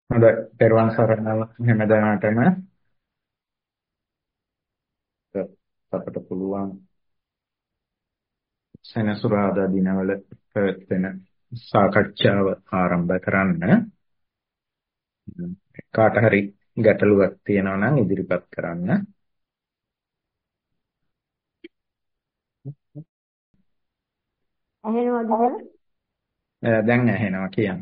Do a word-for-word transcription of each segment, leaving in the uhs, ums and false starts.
හොඳයි. පෙරවන් සරණව හැමදාටම අපට පුළුවන් සෙනසුරාදා දිනවල පැවැත්වෙන සාකච්ඡාව ආරම්භ කරන්න. කාට හරි ගැටලුවක් තියෙනවා නම් ඉදිරිපත් කරන්න. ඇහෙනවද කියලා? අ, දැන් ඇහෙනවා කියන්න.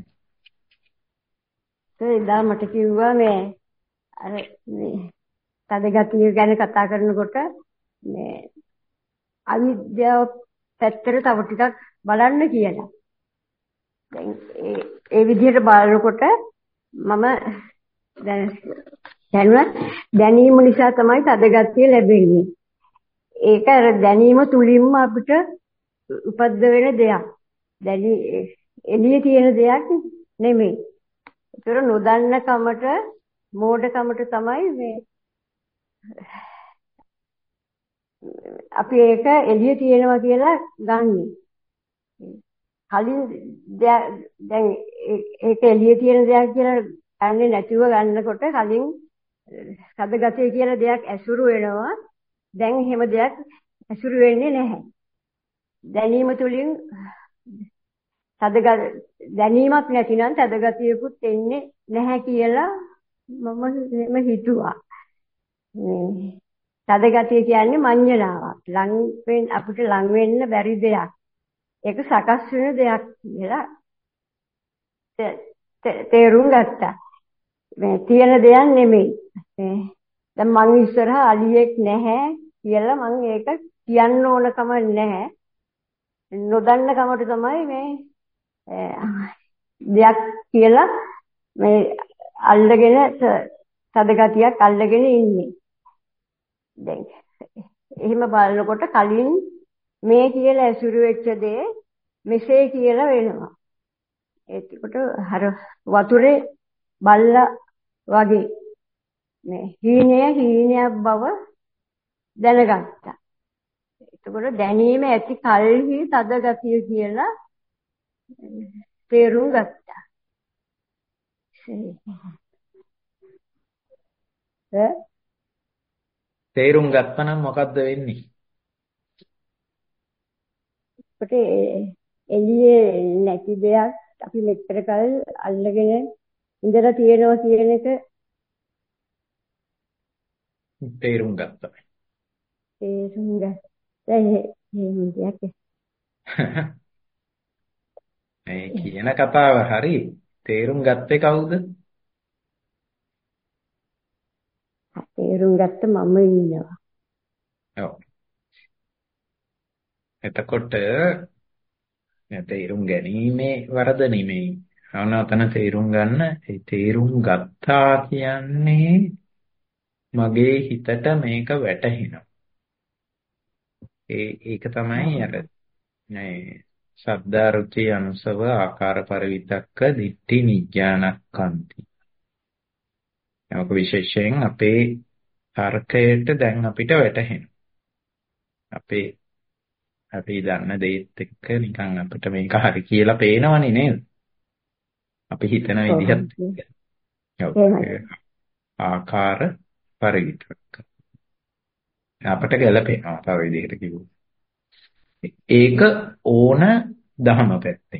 ඒ එදා මට කිව්වා මේ අර මේ තද ගතිය ගැන කතා කරනකොට මේ අවිද්‍යාව පැත්තට තව ටිකක් බලන්න කියලා. දැන් ඒ ඒ විදිහට බලනකොට මම දැන් දැනුවත් දැනීම නිසා තමයි තද ගතිය ලැබෙන්නේ. ඒක අර දැනීම තුලින්ම අපිට උපද්ද වෙන දෙයක්. දැනි එළියේ තියෙන දෙයක් නෙමෙයි. ඒතර නොදන්න කමට මෝඩ කමට තමයි මේ අපි ඒක එළිය තියෙනවා කියලා ගන්නෙ. කලින් දැන් ඒක එළිය තියෙන දෙයක් කියලා ගන්නේ නැතිව ගන්නකොට කලින් සදගතය කියලා දෙයක් ඇසුරු වෙනවා. දැන් එහෙම දෙයක් ඇසුරු වෙන්නේ නැහැ. දැනීම තුලින් තදග දැනීමක් නැතිනම් තදගතියකුත් එන්නේ නැහැ කියලා මම එහෙම හිතුවා. මේ තදගතිය කියන්නේ මඤ්ඤණාවක්. ලං වෙන්න අපිට ලං වෙන්න බැරි දෙයක්. ඒක සකස් වෙන දෙයක් කියලා තේරුම් ගත්තා. මේ තියෙන දෙයක් නෙමෙයි. දැන් මං ඉස්සරහ අලියෙක් නැහැ කියලා මං ඒක කියන්න ඕනකම නැහැ. නොදන්න කමට තමයි මේ දෙයක් කියලා මේ අල්ලගෙන තදගතියක් අල්ලගෙන ඉන්නේ. දැන් එහෙම බලනකොට කලින් මේ කියලා ඇසුරු වෙච්ච දේ මෙසේ කියලා වෙනවා. ඒකට අර වතුරේ බල්ලා වගේ මේ හීනය හීනයක් බව දැනගත්තා. එතකොට දැනීම ඇති කල්හි තදගතිය කියලා තේරුම් ගත්තා. තේරුම් ගත්තනම් මොකද්ද වෙන්නේ? අපිට එළියේ නැති දෙයක් අපි මෙච්චර කල් අල්ලගෙන ඉඳලා තියෙනවා කියන එක තේරුම් ගත්තා. තේරුම් ගත්තා. එහෙම දෙයක්. මේ කියන කතාව හරි. තේරුම් ගත්තේ කවුද? තේරුම් ගත්ත මම ඉන්නවා. ඔව්. එතකොට තේරුම් ගැනීමේ වරද නෙමෙයි. අනතන තේරුම් ගන්න. ඒ තේරුම් ගත්තා කියන්නේ මගේ හිතට මේක වැටහෙනවා. ඒ ඒක තමයි අර මේ සද්දා රුචි අනුසව ආකාර පරිවිතක්ක දිට්ඨි නිඥානක්ඛන්ති. ඒක විශේෂයෙන් අපේ තර්කයට දැන් අපිට වැටහෙනවා. අපේ අපි දන්න දේත් එක්ක නිකන් අපිට මේක හරි කියලා පේනවනේ නේද? අපි හිතන විදිහත් ආකාර පරිවිතක්ක අපිට ගැලපෙනවා තව විදිහට කිව්වොත්. ඒක ඕන දහම පැත්තෙන්.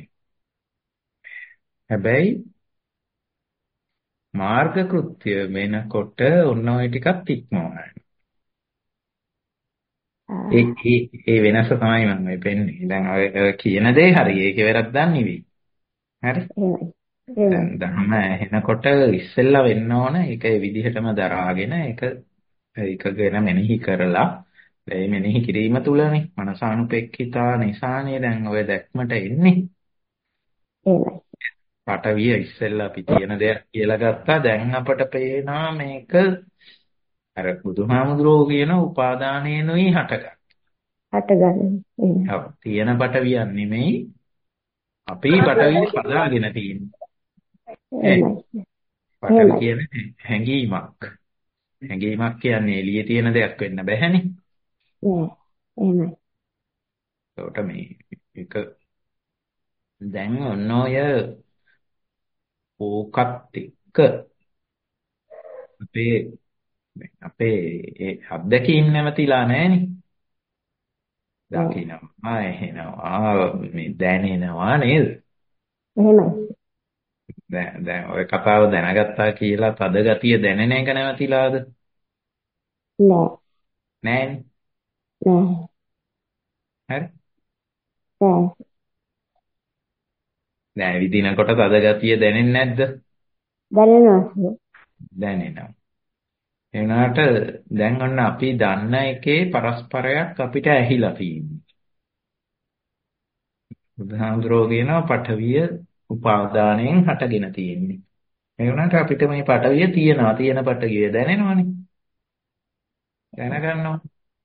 හැබැයි මාර්ග කෘත්‍ය වෙනකොට ඔන්න ඔය ටිකක් ඉක්මවනවා. ඒ ඒ ඒ වෙනස තමයි මම මේ පෙන්නේ. දැන් ඔය කියන දේ හරි. ඒකේ වැරද්දක් නෙවෙයි. හරි? දැන් ධර්ම ඇහෙනකොට ඉස්සෙල්ලා වෙන්න ඕන ඒක ඒ විදිහටම දරාගෙන ඒක ඒක ගැන මෙනෙහි කරලා ඒ මෙනෙහි කිරීම තුළනේ මනසානුපෙක්ඛිතා නිසානේ දැන් ඔය දැක්මට එන්නේ. එහෙමයි. පටවිය ඉස්සෙල්ලා අපි කියන දෙයක් කියලා ගත්තා. දැන් අපට පේනවා මේක අර බුදුහාමුදුරුවෝ කියන උපාදානේනොයි හටගන්න. හටගන්න. ඔව්. තියෙන පටවියක් නෙමෙයි. අපි පටවිය හදාගෙන තියෙන්නේ. පටවි කියන්නේ හැඟීමක්. හැඟීමක් කියන්නේ එළියේ තියෙන දෙයක් වෙන්න බෑනේ. නෑ. එහෙමයි. ඒකට මේ එක දැන් ඔන්න ඔය ඕකත් එක්ක අපේ අපේ ඒ අත්දැකීම් නැමතිලා නැහෙනි. දකින්නවා, ඇහෙනවා, මේ දැනෙනවා නේද? එහෙමයි. දැන් දැන් ඔය කතාව දැනගත්තා කියලා තද ගතිය දැනෙන එක නැවතිලාද? නෑ. නෑනේ. නෑ. හරි. නෑ. දැන් විදිනකොට තද ගතිය දැනෙන්නේ නැද්ද? දැනෙනවා. දැනෙනවා. ඒ වුණාට දැන් ඔන්න අපි දන්න එකේ පරස්පරයක් අපිට ඇහිලා තියෙනවා. බුදුහාමුදුරෝ කියනවා පඨවිය උපාදානයෙන් හටගෙන තියෙන්නේ. ඒ වුණාට අපිට මේ පඨවිය තියෙනවා. තියෙන පඨවිය දැනෙනවනේ. දැනගන්නවා.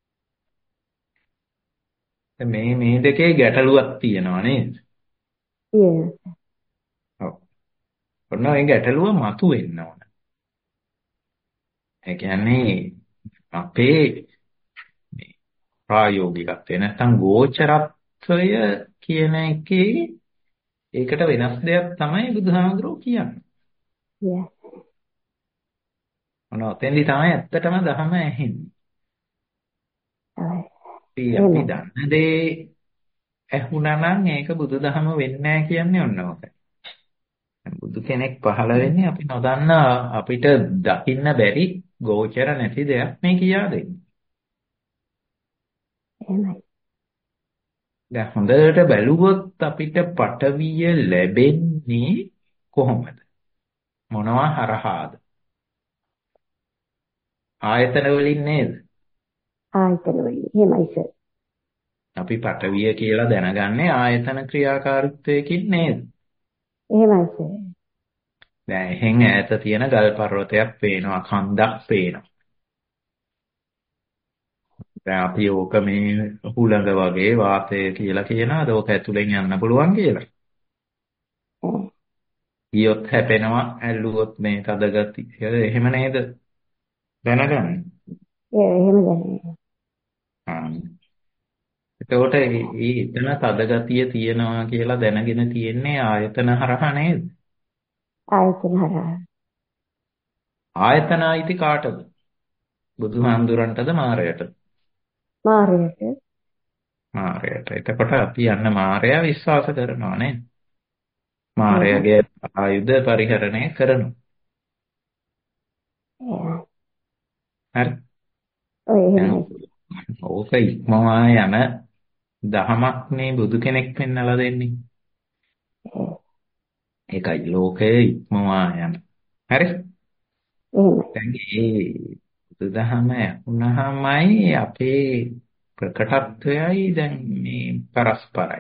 මේ මේ දෙකේ ගැටලුවක් තියෙනවා නේද? තියෙනවා. ඔව්. ඔන්න ඒ ගැටලුව මතුවෙන්න ඕන. ඒ කියන්නේ අපේ මේ ප්‍රායෝගිකත්වය නැත්නම් ගෝචරත්වය කියන එකේ ඒකට වෙනස් දෙයක් තමයි බුදුහාමුදුරුවෝ කියන්නේ. Yeah. මොන ඔතෙන්දි තමයි ඇත්තටම ධර්ම ඇහෙන්නේ. අපි අපි එහෙමයි. දන්න දේ ඇහුණා නම් ඒක බුදුදහම වෙන්නේ නැහැ කියන්නේ ඔන්න ඔක. බුදු කෙනෙක් පහළ වෙන්නේ අපි නොදන්න අපිට දකින්න බැරි ගෝචර නැති දෙයක් මේ කියා දෙන්නේ. එහෙමයි. දැන් හොඳට බැලුවොත් අපිට පටවිය ලැබෙන්නේ කොහොමද? මොනවා හරහාද? ආයතන වලින් නේද? ආයතන වලින්. එහෙමයි සර්. අපි පටවිය කියලා දැනගන්නේ ආයතන ක්‍රියාකාරීත්වයකින් නේද? එහෙමයි සර්. දැන් එහෙන් ඈත තියෙන ගල් පර්වතයක් පේනවා, කන්දක් පේනවා. දැන් අපි ඕක මේ හුළඟ වගේ වාතය කියලා කියනවාද? ඕක ඇතුලෙන් යන්න පුළුවන් කියලා. ගියොත් හැපෙනවා, ඇල්ලුවොත් මේ තද ගතිය. එහෙම නේද? දැනගන්න. ඒ එහෙම දැනෙනවා. ආ. එතකොට මේ එතන තද ගතිය තියනවා කියලා දැනගෙන තියෙන්නේ ආයතන හරහා නේද? ආයතන හරහා. ආයතන අයිති කාටද? බුදුහාමුදුරන්ටද මාරයටද? මාරයට. මාරයට. එතකොට අපි යන්න මාරයා විශ්වාස කරනවා නේද? මාරයාගේ ආයුධ පරිහරණය කරනවා. හරි. ඔය එහෙමයි. ඕක ඉක්මවා යන දහමක් නේ බුදු කෙනෙක් පෙන්නලා දෙන්නේ. ඒකයි ලෝකයේ ඉක්මවා යන. හරි. එහෙමයි. දැන් මේ බුදුදහම වුණාමයි අපේ ප්‍රකටත්වයයි දැන් මේ පරස්පරයි.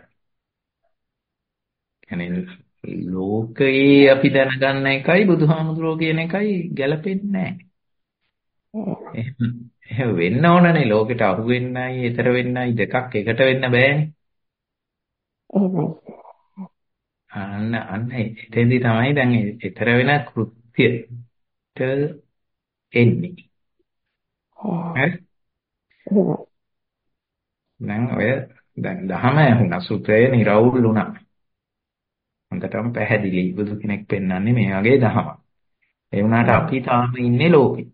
يعني ලෝකයේ අපි දැනගන්න එකයි බුදුහාමුදුරුවෝ කියන එකයි ගැලපෙන්නේ නැහැ. එහෙම එහෙම වෙන්න ඕනනේ ලෝකෙට අහු වෙන්නයි, ඊතර වෙන්නයි දෙකක් එකට වෙන්න බෑනේ. එහෙමයි. අන්න අන්න එතෙන්දි තමයි දැන් ඊතර වෙන කෘත්‍යයට එන්නේ. හරි? එහෙමයි. දැන් ඔය දැන් දහම ඇහුණා සූත්‍රය නිරවුල් වුණා. හොඳටම පැහැදිලි බුදු කෙනෙක් පෙන්වන්නේ මේ වගේ දහමක්. ඒ වුණාට අපි තාම ඉන්නේ ලෝකේ.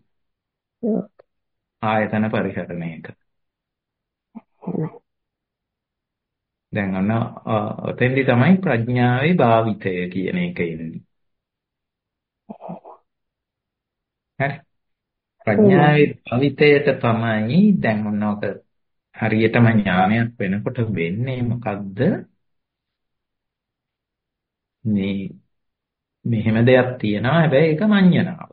ආයතන පරිහරණයක. දැන් අන්න ඔතෙන්දි තමයි ප්‍රඥාවේ භාවිතය කියන එක එන්නේ. හරි. ප්‍රඥාවේ භාවිතයට තමයි දැන් ඔන්නක හරියටම ඥානයක් වෙනකොට වෙන්නේ මොකද්ද? මේ මෙහෙම දෙයක් තියෙනවා හැබැයි ඒක මඤ්ඤණාව.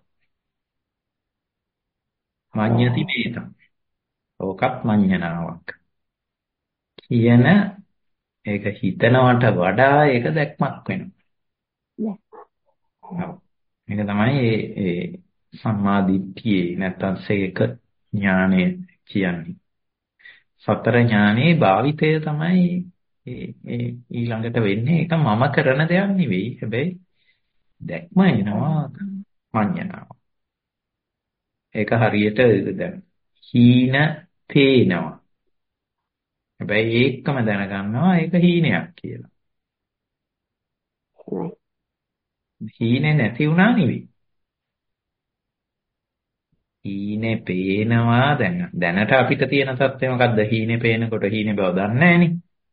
මඤ්ඤති වේතම්. ඕකත් මඤ්ඤණාවක්. කියන ඒක හිතනවට වඩා ඒක දැක්මක් වෙනවා. මේක තමයි ඒ සම්මා දිට්ඨියේ නැත්තම් සේක ඥානය කියන්නේ. සතර ඥානයේ භාවිතය තමයි ඒ ඒ ඊළඟට වෙන්නේ. ඒක මම කරන දෙයක් නෙවෙයි. හැබැයි දැක්ම එනවා මඤ්ඤණාව. ඒක හරියට දැන් හීන පේනවා. හැබැයි ඒකම දැනගන්නවා ඒක හීනයක් කියලා. හීනේ නැති වුණා නෙවෙයි. හීනේ පේනවා දැන් දැනට අපිට තියෙන තත්ත්වය මොකද්ද? හීනේ පේනකොට හීනේ බව දන්නේ නැහනේ.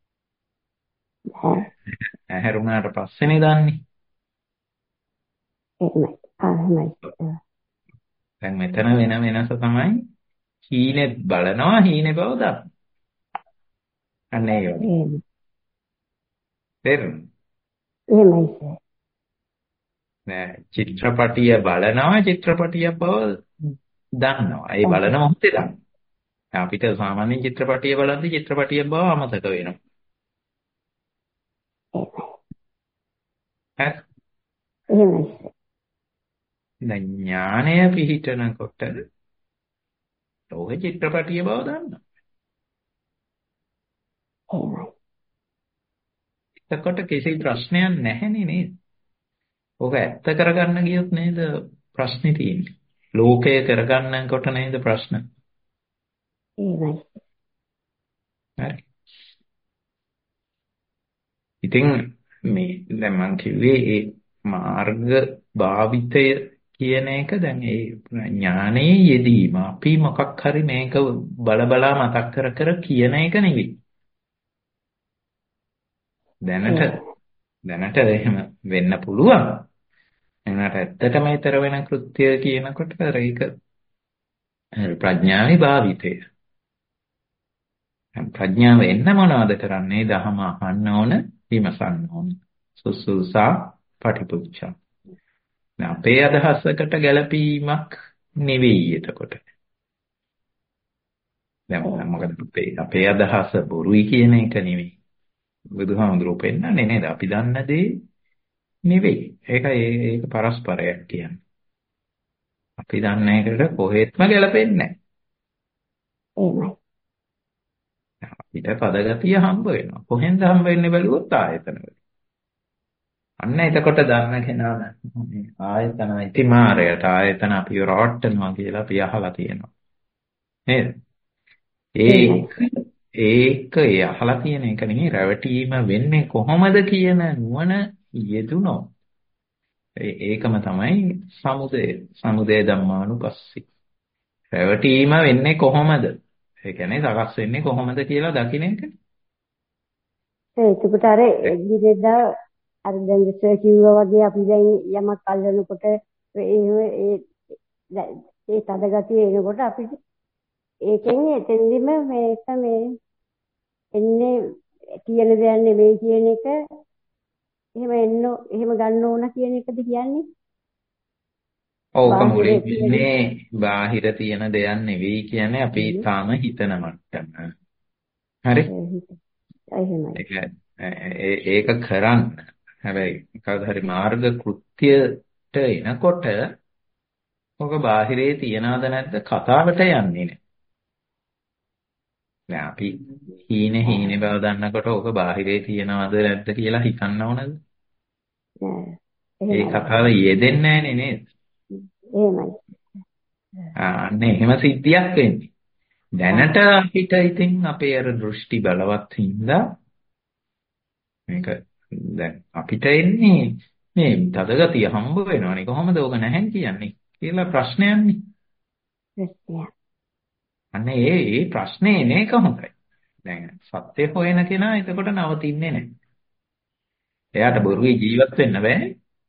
ඇහැරුණාට පස්සේනේ දන්නේ. එහෙමයි. ආ එහෙමයි. දැන් මෙතන වෙන වෙනස තමයි හීනේ බලනවා හීනේ බව දන්නවා. අන්න ඒ වගේ. එහෙමයි. තේරුණා? එහෙමයි සර්. නෑ චිත්‍රපටිය බලනවා චිත්‍රපටිය බව දන්නවා. ඒ බලන මොහොතේ දන්නවා. අපිට සාමාන්‍ය චිත්‍රපටිය බලද්දි චිත්‍රපටිය බව අමතක වෙනවා. හරි. එහෙමයි සර්. දැන් ඥානය පිහිටනකොට ඔය චිත්‍රපටිය බව දන්නවා. එහෙමයි. එතකොට කිසි ප්‍රශ්නයක් නැහැනේ නේද? ඔක ඇත්ත කරගන්න ගියොත් නේද ප්‍රශ්නේ තියෙන්නේ. ලෝකය කරගන්නකොට නේද ප්‍රශ්න. එහෙමයි. හරි. ඉතින් මේ දැන් මම කිව්වේ ඒ මාර්ග භාවිතය කියන එක දැන් ඒ ඥානයේ යෙදීම අපි මොකක් හරි මේක බල බලා මතක් කර කර කියන එක නෙවෙයි. දැනට දැනට එහෙම වෙන්න පුළුවන්. එනකට ඇත්තටම ඊතර වෙන කෘත්‍ය කියනකොට ඒක ප්‍රඥාවේ භාවිතය. ප්‍රඥාව එන්න මොනවද කරන්නේ? දහම අහන්න ඕන, විමසන්න ඕන. සුසුසා පටිපුච්ඡා. අපේ අදහසකට ගැළපීමක් නෙවෙයි එතකොට. දැන් මොකද අපේ අපේ අදහස බොරුයි කියන එක නෙවෙයි. බුදුහාමුදුරුවෝ පෙන්නන්නේ නේද? අපි දන්න දේ නෙවෙයි. ඒක ඒක පරස්පරයක් කියන්නේ. අපි දන්න එකට කොහෙත්ම ගැලපෙන්නේ නැහැ. එහෙමයි. අපිට පදගතිය හම්බ වෙනවා. කොහෙන්ද හම්බ වෙන්නේ බැලුවොත් ආයතනවල. අන්න එතකොට දන්න කෙනා මේ ආයතන ඉතිමාරයට ආයතන අපි රවට්ටනවා කියලා අපි අහලා තියෙනවා. නේද? ඒක ඒක ඒ අහලා තියෙන එක නෙමෙයි රැවටීම වෙන්නේ කොහොමද කියන නුවණ යෙදුනොත් ඒකම තමයි සමුදය සමුදය ධම්මානුපස්සී. රැවටීම වෙන්නේ කොහොමද? ඒ කියන්නේ සකස් වෙන්නේ කොහොමද කියලා දකින්න එක. ඒකට අර එදිනෙදා අර දැන් ඉස්සර කිව්වා වගේ අපි දැන් යමක් අල්ලනකොට ඒ ඒ ඒ තදගතිය එනකොට අපිට ඒකෙන් එතෙන්දිම මේක මේ එන්නේ කියන දෙයක් නෙවෙයි කියන එක එහෙම එන්න එහෙම ගන්න ඕන කියන එකද කියන්නේ? ඕක මුලින්ම බාහිර තියෙන දෙයක් නෙවෙයි කියන්නේ අපි තාම හිතන මට්ටම. හරි? ඒක කරන්න. හැබැයි කවදා හරි මාර්ග කෘත්‍යයට එනකොට ඔක බාහිරේ තියනවද නැද්ද කතාවට යන්නේ නැහැ. දැන් අපි හීනේ හීනේ බව දන්නකොට ඔක බාහිරේ තියනවද නැද්ද කියලා හිතන්න ඕනද? ඒ කතාව යෙදෙන්නේ නැහැ නේද? එහෙමයි. අන්න එහෙම සිද්ධියක් වෙන්නේ. දැනට අපිට ඉතින් අපේ අර දෘෂ්ටි බලවත් හින්දා මේක දැන් අපිට එන්නේ මේ තදගතිය හම්බ වෙනවනේ කොහොමද ඕක නැහැ කියන්නේ කියලා ප්‍රශ්නයක්නේ. ප්‍රශ්නයක්. අන්න ඒ ඒ ප්‍රශ්නේ එන එක හොඳයි. දැන් සත්‍ය හොයන කෙනා එතකොට නවතින්නේ නැහැ. එයාට බොරුවේ ජීවත් වෙන්න බෑ.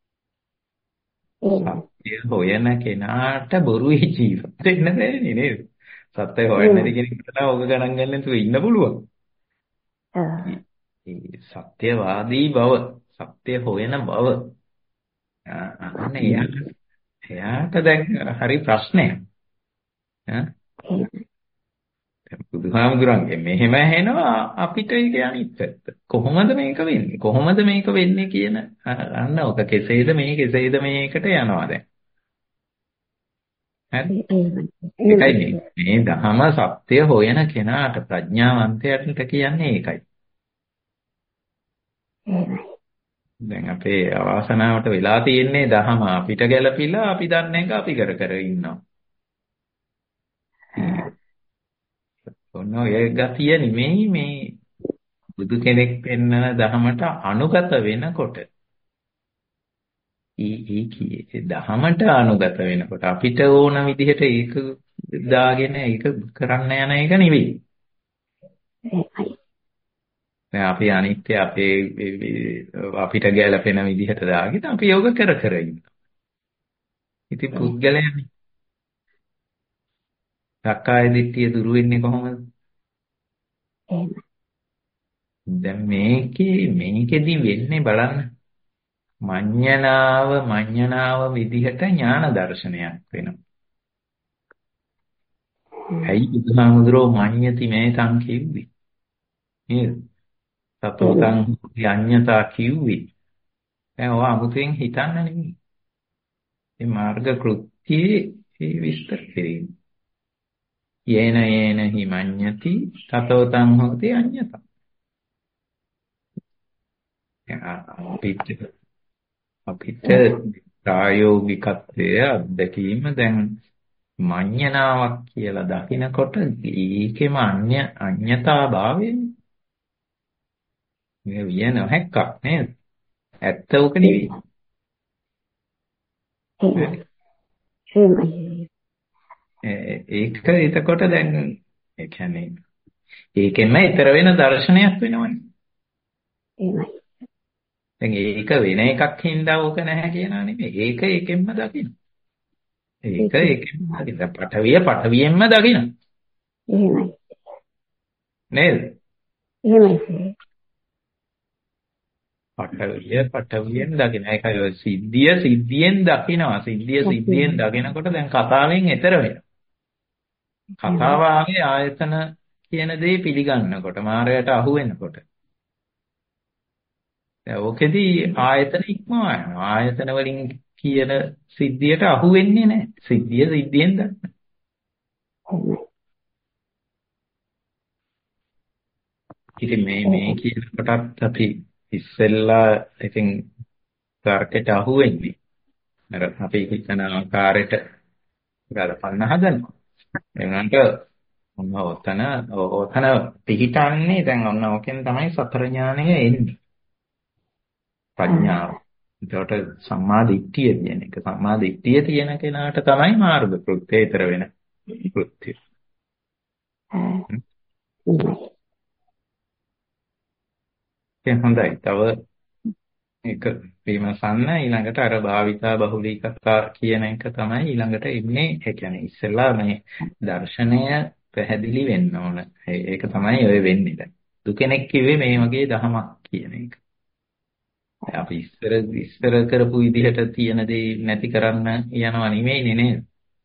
සත්‍ය හොයන කෙනාට බොරුවේ ජීවත් වෙන්න බෑනේ නේද? සත්‍ය හොයන්නේ නැති කෙනෙකුට නම් ඕක ගණන් ගන්න නැතුව ඉන්න පුළුවන්. ඒ සත්‍යවාදී බව, සත්‍ය හොයන බව. අන්න එයාට එයාට දැන් හරි ප්‍රශ්නයක්. ඈ බුදුහාමුදුරන්ගේ මෙහෙම ඇහෙනවා අපිට ඒක අනිත් පැත්ත. කොහොමද මේක වෙන්නේ? කොහොමද මේක වෙන්නේ කියන අන්න ඔක කෙසේද මේ කෙසේද මේකට යනවා දැන්. හරි. ඒකයි මේ ධහම සත්‍ය හොයන කෙනාට ප්‍රඥාවන්තයාට කියන්නේ ඒකයි. දැන් අපේ අවාසනාවට වෙලා තියෙන්නේ ධහම අපිට ගැළපිලා අපි දන්න එක අපි කර කර ඉන්නවා. ඔන්න ඔය ගතිය නෙමෙයි මේ බුදු කෙනෙක් පෙන්වන ධහමට අනුගත වෙනකොට ඒ දහමට අනුගත වෙනකොට අපිට ඕන විදිහට ඒක දාගෙන ඒක කරන්න යන එක නෙවෙයි. දැන් අපි අනිත්‍ය අපේ අපිට ගැළපෙන විදිහට දාගෙන අපි යෝග කර කර ඉන්නවා. ඉතින් පුද්ගලයනේ සක්කාය දිට්ඨිය දුරු වෙන්නේ කොහොමද? දැන් මේකේ මේකෙදි වෙන්නේ බලන්න. මඤ්ඤණාව මඤ්ඤණාව විදිහට ඥාන දර්ශනයක් වෙනවා. ඇයි බුදුහාමුදුරෝ මඤ්ඤති මේතං කිව්වේ? නේද? සතෝතං යඤ්ඤතා කිව්වේ. දැන් ඔය අමුතුවෙන් හිතන්න නෙමෙයි. මේ මාර්ග කෘත්‍යයේ මේ විස්තර කිරීම. යේන යේන හි මඤ්ඤති සතෝතං හෝති අඤ්ඤතා. අපිට අපිට ප්‍රායෝගිකත්වයේ අත්දැකීම දැන් මඤ්ඤණාවක් කියලා දකිනකොට ඒකෙම අඤ්ඤ අඤ්ඤතා භාවයෙන් මේ විය නොහැක්කක් නේද? ඇත්ත උක නෙවෙයි. ඒක එතකොට දැන් ඒ කියන්නේ ඒකෙන්ම ඊතර වෙන දර්ශනයක් වෙනවනේ. එහෙමයි. දැන් ඒක වෙන එකක් හින්දා ඕක නැහැ කියනා නෙමෙයි. ඒක ඒකෙන්ම දකින්න. ඒක ඒකෙන්ම දකින්න. පඨවිය පඨවියෙන්ම දකින්න. එහෙමයි. නේද? එහෙමයි. පඨවිය පඨවියෙන් දකින්න. ඒකයි ඔය සිද්ධිය සිද්ධියෙන් දකින්නවා. සිද්ධිය සිද්ධියෙන් දකිනකොට දැන් කතාවෙන් එතර වෙනවා. කතාව ආවේ ආයතන කියන දේ පිළිගන්නකොට මායයට අහු වෙනකොට. දැන් ඕකෙදි ආයතන ඉක්මවා යනවා. ආයතන වලින් කියන සිද්ධියට අහු වෙන්නේ නැහැ. සිද්ධිය සිද්ධියෙන් දන්න. ඉතින් මේ මේ කියන කොටත් අපි ඉස්සෙල්ලා ඉතින් තර්කයට අහු වෙන්නේ. අර අපි හිතන ආකාරයට ගලපන්න හදනවා. එනකට ඔන්න ඔතන ඔතන පිහිටන්නේ දැන් ඔන්න ඕකෙන් තමයි සතර ඥානය එන්නේ. ප්‍රඥාව. ඒකට සම්මා දිට්ඨිය කියන එක. සම්මා දිට්ඨිය තියෙන කෙනාට තමයි මාර්ග කෘත්‍යය ඊතර වෙන කෘත්‍යය. ඒ හොඳයි. තව එක විමසන්න ඊළඟට අර භාවිතා බහුලීකතා කියන එක තමයි ඊළඟට ඉන්නේ. ඒ කියන්නේ ඉස්සෙල්ලා මේ දර්ශනය පැහැදිලි වෙන්න ඕන. ඒක තමයි ඔය වෙන්නේ දැන්. දුකෙනෙක් කිව්වේ මේ වගේ දහමක් කියන එක. අපි ඉස්සර ඉස්සර කරපු විදිහට තියෙන දේ නැති කරන්න යනවා නෙමෙයිනේ නේද?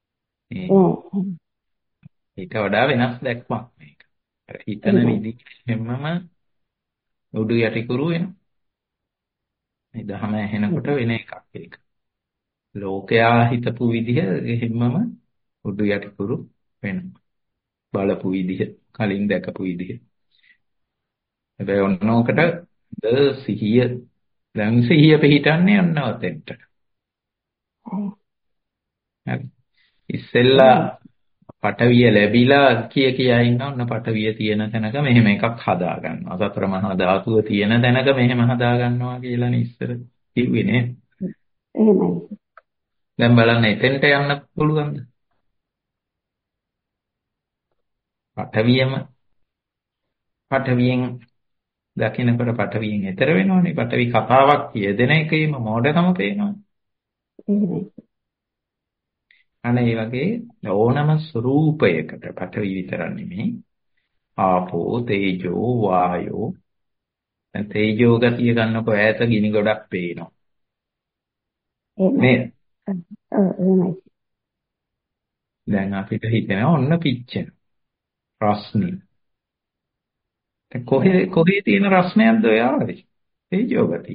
ඊට වඩා වෙනස් දැක්මක් මේක. අර හිතන විදිහෙමම උඩු යටි කුරු වෙනවා. මේ දහම ඇහෙනකොට වෙන එකක් ඒක. ලෝකයා හිතපු විදිහ එහෙමම උඩු යටි කුරු වෙනවා. බලපු විදිහ, කලින් දැකපු විදිහ. හැබැයි ඔන්නෝකට ද සිහිය දැන් සිහිය පිහිටන්නේ ඔන්න ඔතෙන්ට. හරි. ඉස්සෙල්ලා පටවිය ලැබිලා කිය කියා ඉන්න ඔන්න පටවිය තියෙන තැනක මෙහෙම එකක් හදා ගන්නවා. සතර මහා ධාතුව තියෙන තැනක මෙහෙම හදා ගන්නවා කියලානේ ඉස්සර කිව්වේ නේ. එහෙමයි. දැන් බලන්න එතෙන්ට යන්න පුළුවන්ද? පටවියම පටවියෙන් දකින්නකොට පටවියෙන් එතර වෙනවනේ. පටවි කතාවක් කියදෙන එකේම මෝඩකම පේනවා. එහෙමයි. අනේ ඒ වගේ ඕනම ස්වરૂපයකට පටවි විතර නෙමෙයි ආපෝ තේජෝ වායෝ දැන් තේජෝ ගතිය ගන්නකො ඈත ගිනි ගොඩක් පේනවා නේද? එහෙමයි. දැන් අපිට හිතෙනවා ඔන්න පිච්චෙන රස්නේ. දැන් කොහේ කොහේ තියෙන රස්නයක්ද ඔය ආවේ? තේජෝ ගතිය.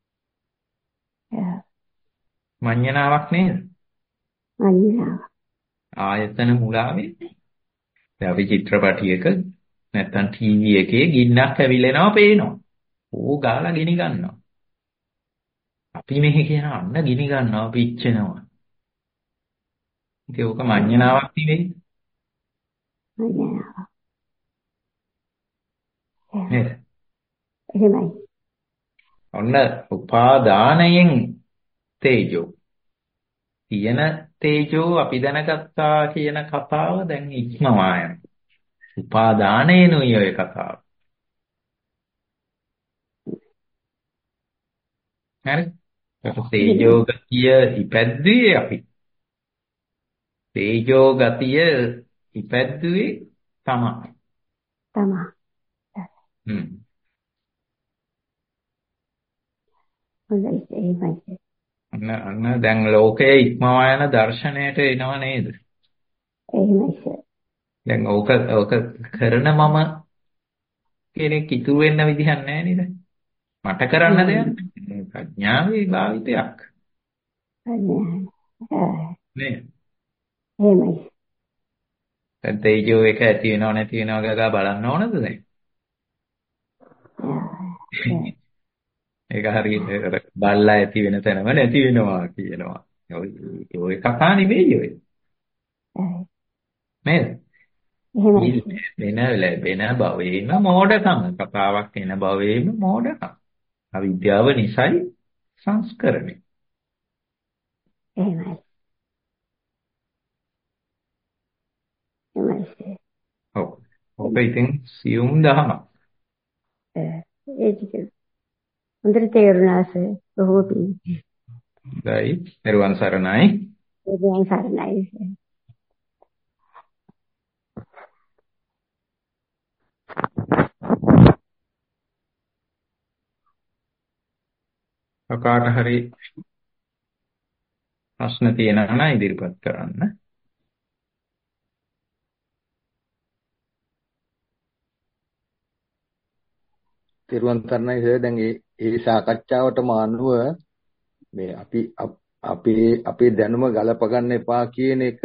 මඤ්ඤණාවක් නේද? මඤ්ඤණාව. ආයතන මුලාවේ. දැන් අපි චිත්‍රපටියක නැත්තම් ටීවී එකේ ගින්නක් ඇවිලෙනවා පේනවා. ඕ ගාලා ගිනි ගන්නවා. අපි මෙහි කියන අන්න ගිනි ගන්නවා පිච්චෙනවා. ඉතින් ඕක මඤ්ඤණාවක් නෙවෙයි. මඤ්ඤණාව. නේද? එහෙමයි. ඔන්න උපාදානයෙන් තේජෝ. තියෙන තේජෝ අපි දැනගත්තා කියන කතාව දැන් ඉක්මවා යනවා. උපාදානේනුයි ඔය කතාව. හරි? තේජෝ ගතිය ඉපැද්දුවේ අපි. තේජෝ ගතිය ඉපැද්දුවේ තමයි. තමයි. හ්ම්. හොඳයි එහෙමයි. අන්න අන්න දැන් ලෝකයේ ඉක්මවා යන දර්ශනයට එනව නේද? එහෙමයි. දැන් ඕක ඕක කරන මම කෙනෙක් ඉතුරු වෙන්න විදිහක් නැහැ නේද? මට කරන්න දෙයක් නැහැ. ප්‍රඥාවේ භාවිතයක්. නේ? එහෙමයි. දැන් තේජෝ එක ඇති වෙනව නැති වෙනව ගා බලන්න ඕනද දැන්? ඒක හරියට බල්ලා ඇති වෙන තැනම නැති වෙනවා කියනවා. ඔය ඔය කතා නෙවෙයි ඔය. නේද? වෙන ලැබෙන භවයේම මෝඩකම කතාවක් එන භවයේම මෝඩකම. අවිද්‍යාව නිසයි සංස්කරණය. එහෙමයි. එහෙමයි. ඔව්. ඔබ ඉතින් සියුම් දහමක්. ඒ ටික හොඳට තේරුණා සර්. බොහෝ පිං. දැයි නිර්වාණ සරණයි. නිර්වාණ සරණයි. කාට හරි ප්‍රශ්න තියෙනවා නම් ඉදිරිපත් කරන්න. තිරුවන් සරණයි සර්. දැන් ඒ ඒ සාකච්ඡාවටම අනුව මේ අපි අපේ අපේ දැනුම ගලප ගන්න එපා කියන එක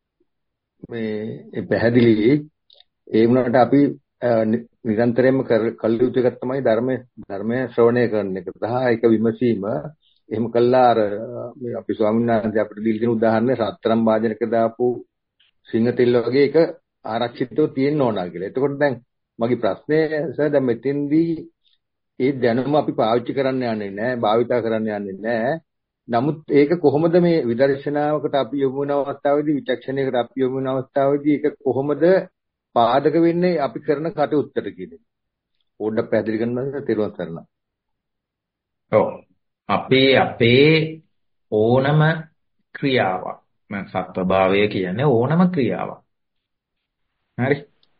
මේ පැහැදිලි. ඒ වුණාට අපි නිරන්තරයෙන්ම කළ යුතු එකක් තමයි ධර්මය ධර්මය ශ්‍රවණය කරන එක. සහ ඒක විමසීම. එහෙම කළා අර මේ අපි ස්වාමීන් වහන්සේ අපිට දීලා තියෙන උදාහරණය රත්තරන් භාජනක දාපු සිංහ තෙල් වගේ එක ආරක්ෂිතව තියෙන්න ඕන කියලා. එතකොට දැන් මගේ ප්‍රශ්නේ සර් දැන් මෙතෙන්දී ඒ දැනුම අපි පාවිච්චි කරන්න යන්නේ නැහැ, භාවිතා කරන්න යන්නේ නැහැ. නමුත් ඒක කොහොමද මේ විදර්ශනාවකට අපි යොමු වෙන අවස්ථාවේදී, විචක්ෂණයකට අපි යොමු වෙන අවස්ථාවේදී ඒක කොහොමද පාදක වෙන්නේ අපි කරන කටයුත්තට කියන්නේ. පොඩ්ඩක් පැහැදිලි කරන්න තේරුම් ගන්න. ඔව්. අපේ අපේ ඕනම ක්‍රියාවක්. මම සත්වභාවය කියන්නේ ඕනම ක්‍රියාවක්. හරි.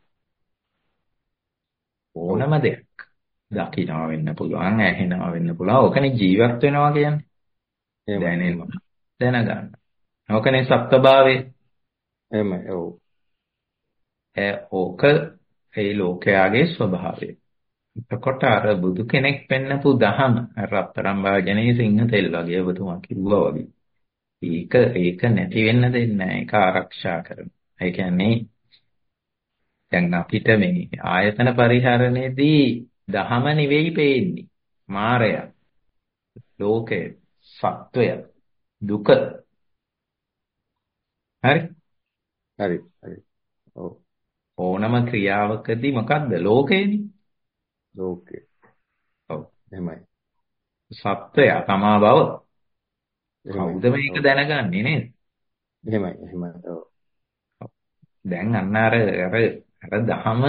ඕනම දෙයක්. දකින්නවා වෙන්න පුළුවන්, ඇහෙනවා වෙන්න පුළුවන්. ඕකනේ ජීවත් වෙනවා කියන්නේ. දැනෙනවා. දැනගන්න. ඕකනේ සත්වභාවය. එහෙමයි. ඔව්. ඒ ඕක ඒ ලෝකයාගේ ස්වභාවය. එතකොට අර බුදු කෙනෙක් පෙන්නපු දහම රත්තරන් වාජනේ සිංහ තෙල් වගේ ඔබතුමා කිව්වා වගේ. ඒක ඒක නැති වෙන්න දෙන්නේ නැහැ. ඒක ආරක්ෂා කරනවා. ඒ කියන්නේ දැන් අපිට මේ ආයතන පරිහරණයේදී දහම නෙවෙයි පේන්නේ. මායය, ලෝකය, සත්වය, දුක. හරි? හරි. හරි. ඔව්. ඕනම ක්‍රියාවකදී මොකද්ද? ලෝකයනේ. ලෝකේ. ඔව්. එහෙමයි. සත්වය තමා බව. කවුද මේක දැනගන්නේ නේද? එහෙමයි. එහෙමයි. ඔව්. දැන් අන්න අර අර අර දහම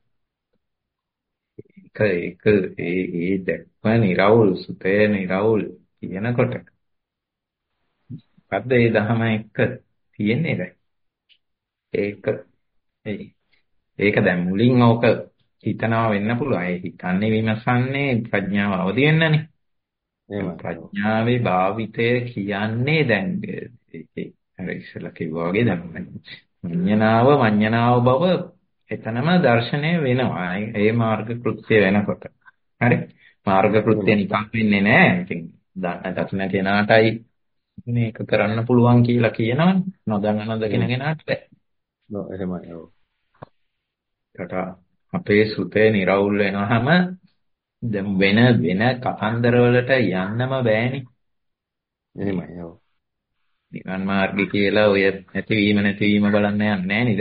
ඒක ඒක ඒ ඒ දැක්ම නිරවුල් සුතේ නිරවුල් කියනකොට මොකද්ද ඒ දහම එක්ක තියෙන්නේ දැන්? ඒක ඒක දැන් මුලින් ඕක හිතනවා වෙන්න පුළුවන්. ඒ හිතන්නේ විමසන්නේ ප්‍රඥාව අවදි වෙන්නනේ. ප්‍රඥාවේ භාවිතය කියන්නේ දැන් ඒකේ අර ඉස්සෙල්ලා කිව්වා වගේ දැන් මඤ්ඤණාව මඤ්ඤණාව බව එතනම දර්ශනය වෙනවා. ඒ මාර්ග කෘත්‍ය වෙනකොට. හරි? මාර්ග කෘත්‍ය නිකන් වෙන්නේ නැහැ. ඉතින් දන්න දකින්න කෙනාටයි මේක කරන්න පුළුවන් කියලා කියනවනේ. නොදන්න නොදකින කෙනාට බෑ. ඔව් එහෙමයි. ඔව්. කට අපේ සුතේ නිරවුල් වෙනවහම දැන් වෙන වෙන කතන්දර වලට යන්නම බෑනේ. එහෙමයි. ඔව්. නිවන් මාර්ගය කියලා ඔය නැතිවීම නැතිවීම බලන්න යන්නේ නැහැ නේද?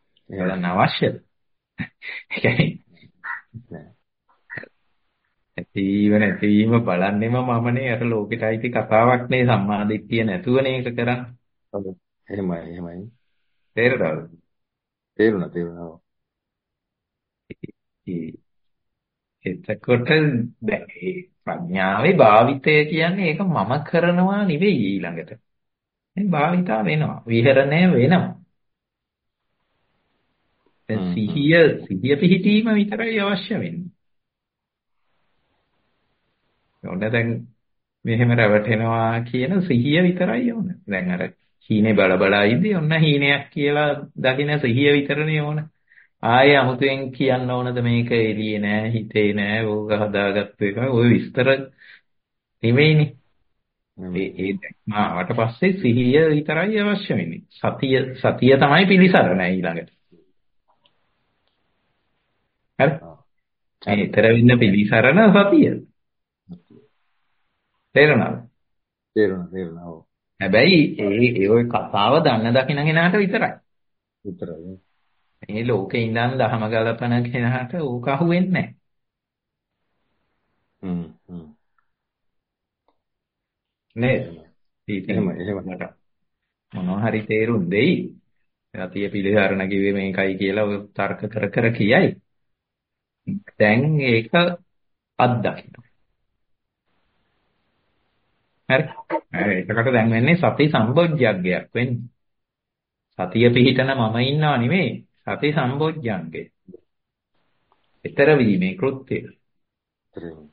බලන්න අවශ්‍යද? ඒ කියන්නේ ජීව නැතිවීම බලන්නෙම මමනේ අර ලෝකෙට අයිති කතාවක් නේ සම්මාදිට්ඨිය නැතුවනේ ඒක කරන්නේ. ඔව්. එහෙමයි එහෙමයි. තේරෙනවද? තේරුණා තේරුණා. ඔව්. ඒ- එතකොට දැන් මේ ප්‍රඥාවේ භාවිතය කියන්නේ ඒක මම කරනවා නෙවෙයි ඊළඟට. මේ භාවිතා වෙනවා. විහරණය වෙනවා. දැන් හ්ම් හ්ම්. සිහිය සිහිය පිහිටීම විතරයි අවශ්‍ය වෙන්නේ. ඕන දැන් මෙහෙම රැවටෙනවා කියන සිහිය විතරයි ඕන. දැන් අර හීනේ බල බල ඉඳි ඔන්න හීනයක් කියලා දකින සිහිය විතරනේ ඕන. ආයේ අමුතුවෙන් කියන්න ඕනද මේක එළියේ නෑ හිතේ නෑ ඕක හදාගත්ත එක ඔය විස්තර නෙමෙයිනේ. ඒ ඒ දැක්ම ආවට පස්සේ සිහිය විතරයි අවශ්‍ය වෙන්නේ. සතිය සතිය තමයි පිළිසරණ ඊළඟට. හරි. මේ ඊතර වෙන්න පිළිසරණ සතිය. තේරුණාද? තේරුණා තේරුණා. ඔව්. හැබැයි ඒ ඒ ඔය කතාව දන්න දකින්න කෙනාට විතරයි. විතරයි. මේ ලෝකේ ඉඳන් දහම ගලපන කෙනාට ඕක අහුවෙන්නේ නැහැ. හ්ම් හ්ම්. නේද? ඉතින් එහෙමයි එහෙමයි. මට මොනවා හරි තේරුම් දෙයි. සතිය පිළිසරණ කිව්වේ මේකයි කියලා ඔය තර්ක කර කර කියයි. දැන් ඒක අත්දකින්න. හරි. හරි. එතකොට දැන් වෙන්නේ සති සම්බොජ්ජග්ගයක් වෙන්නේ. සතිය පිහිටන මම ඉන්නව නෙමෙයි. සති සම්බොජ්ජංගේ. ඊතර වීමේ කෘත්‍යය. තේරුණා.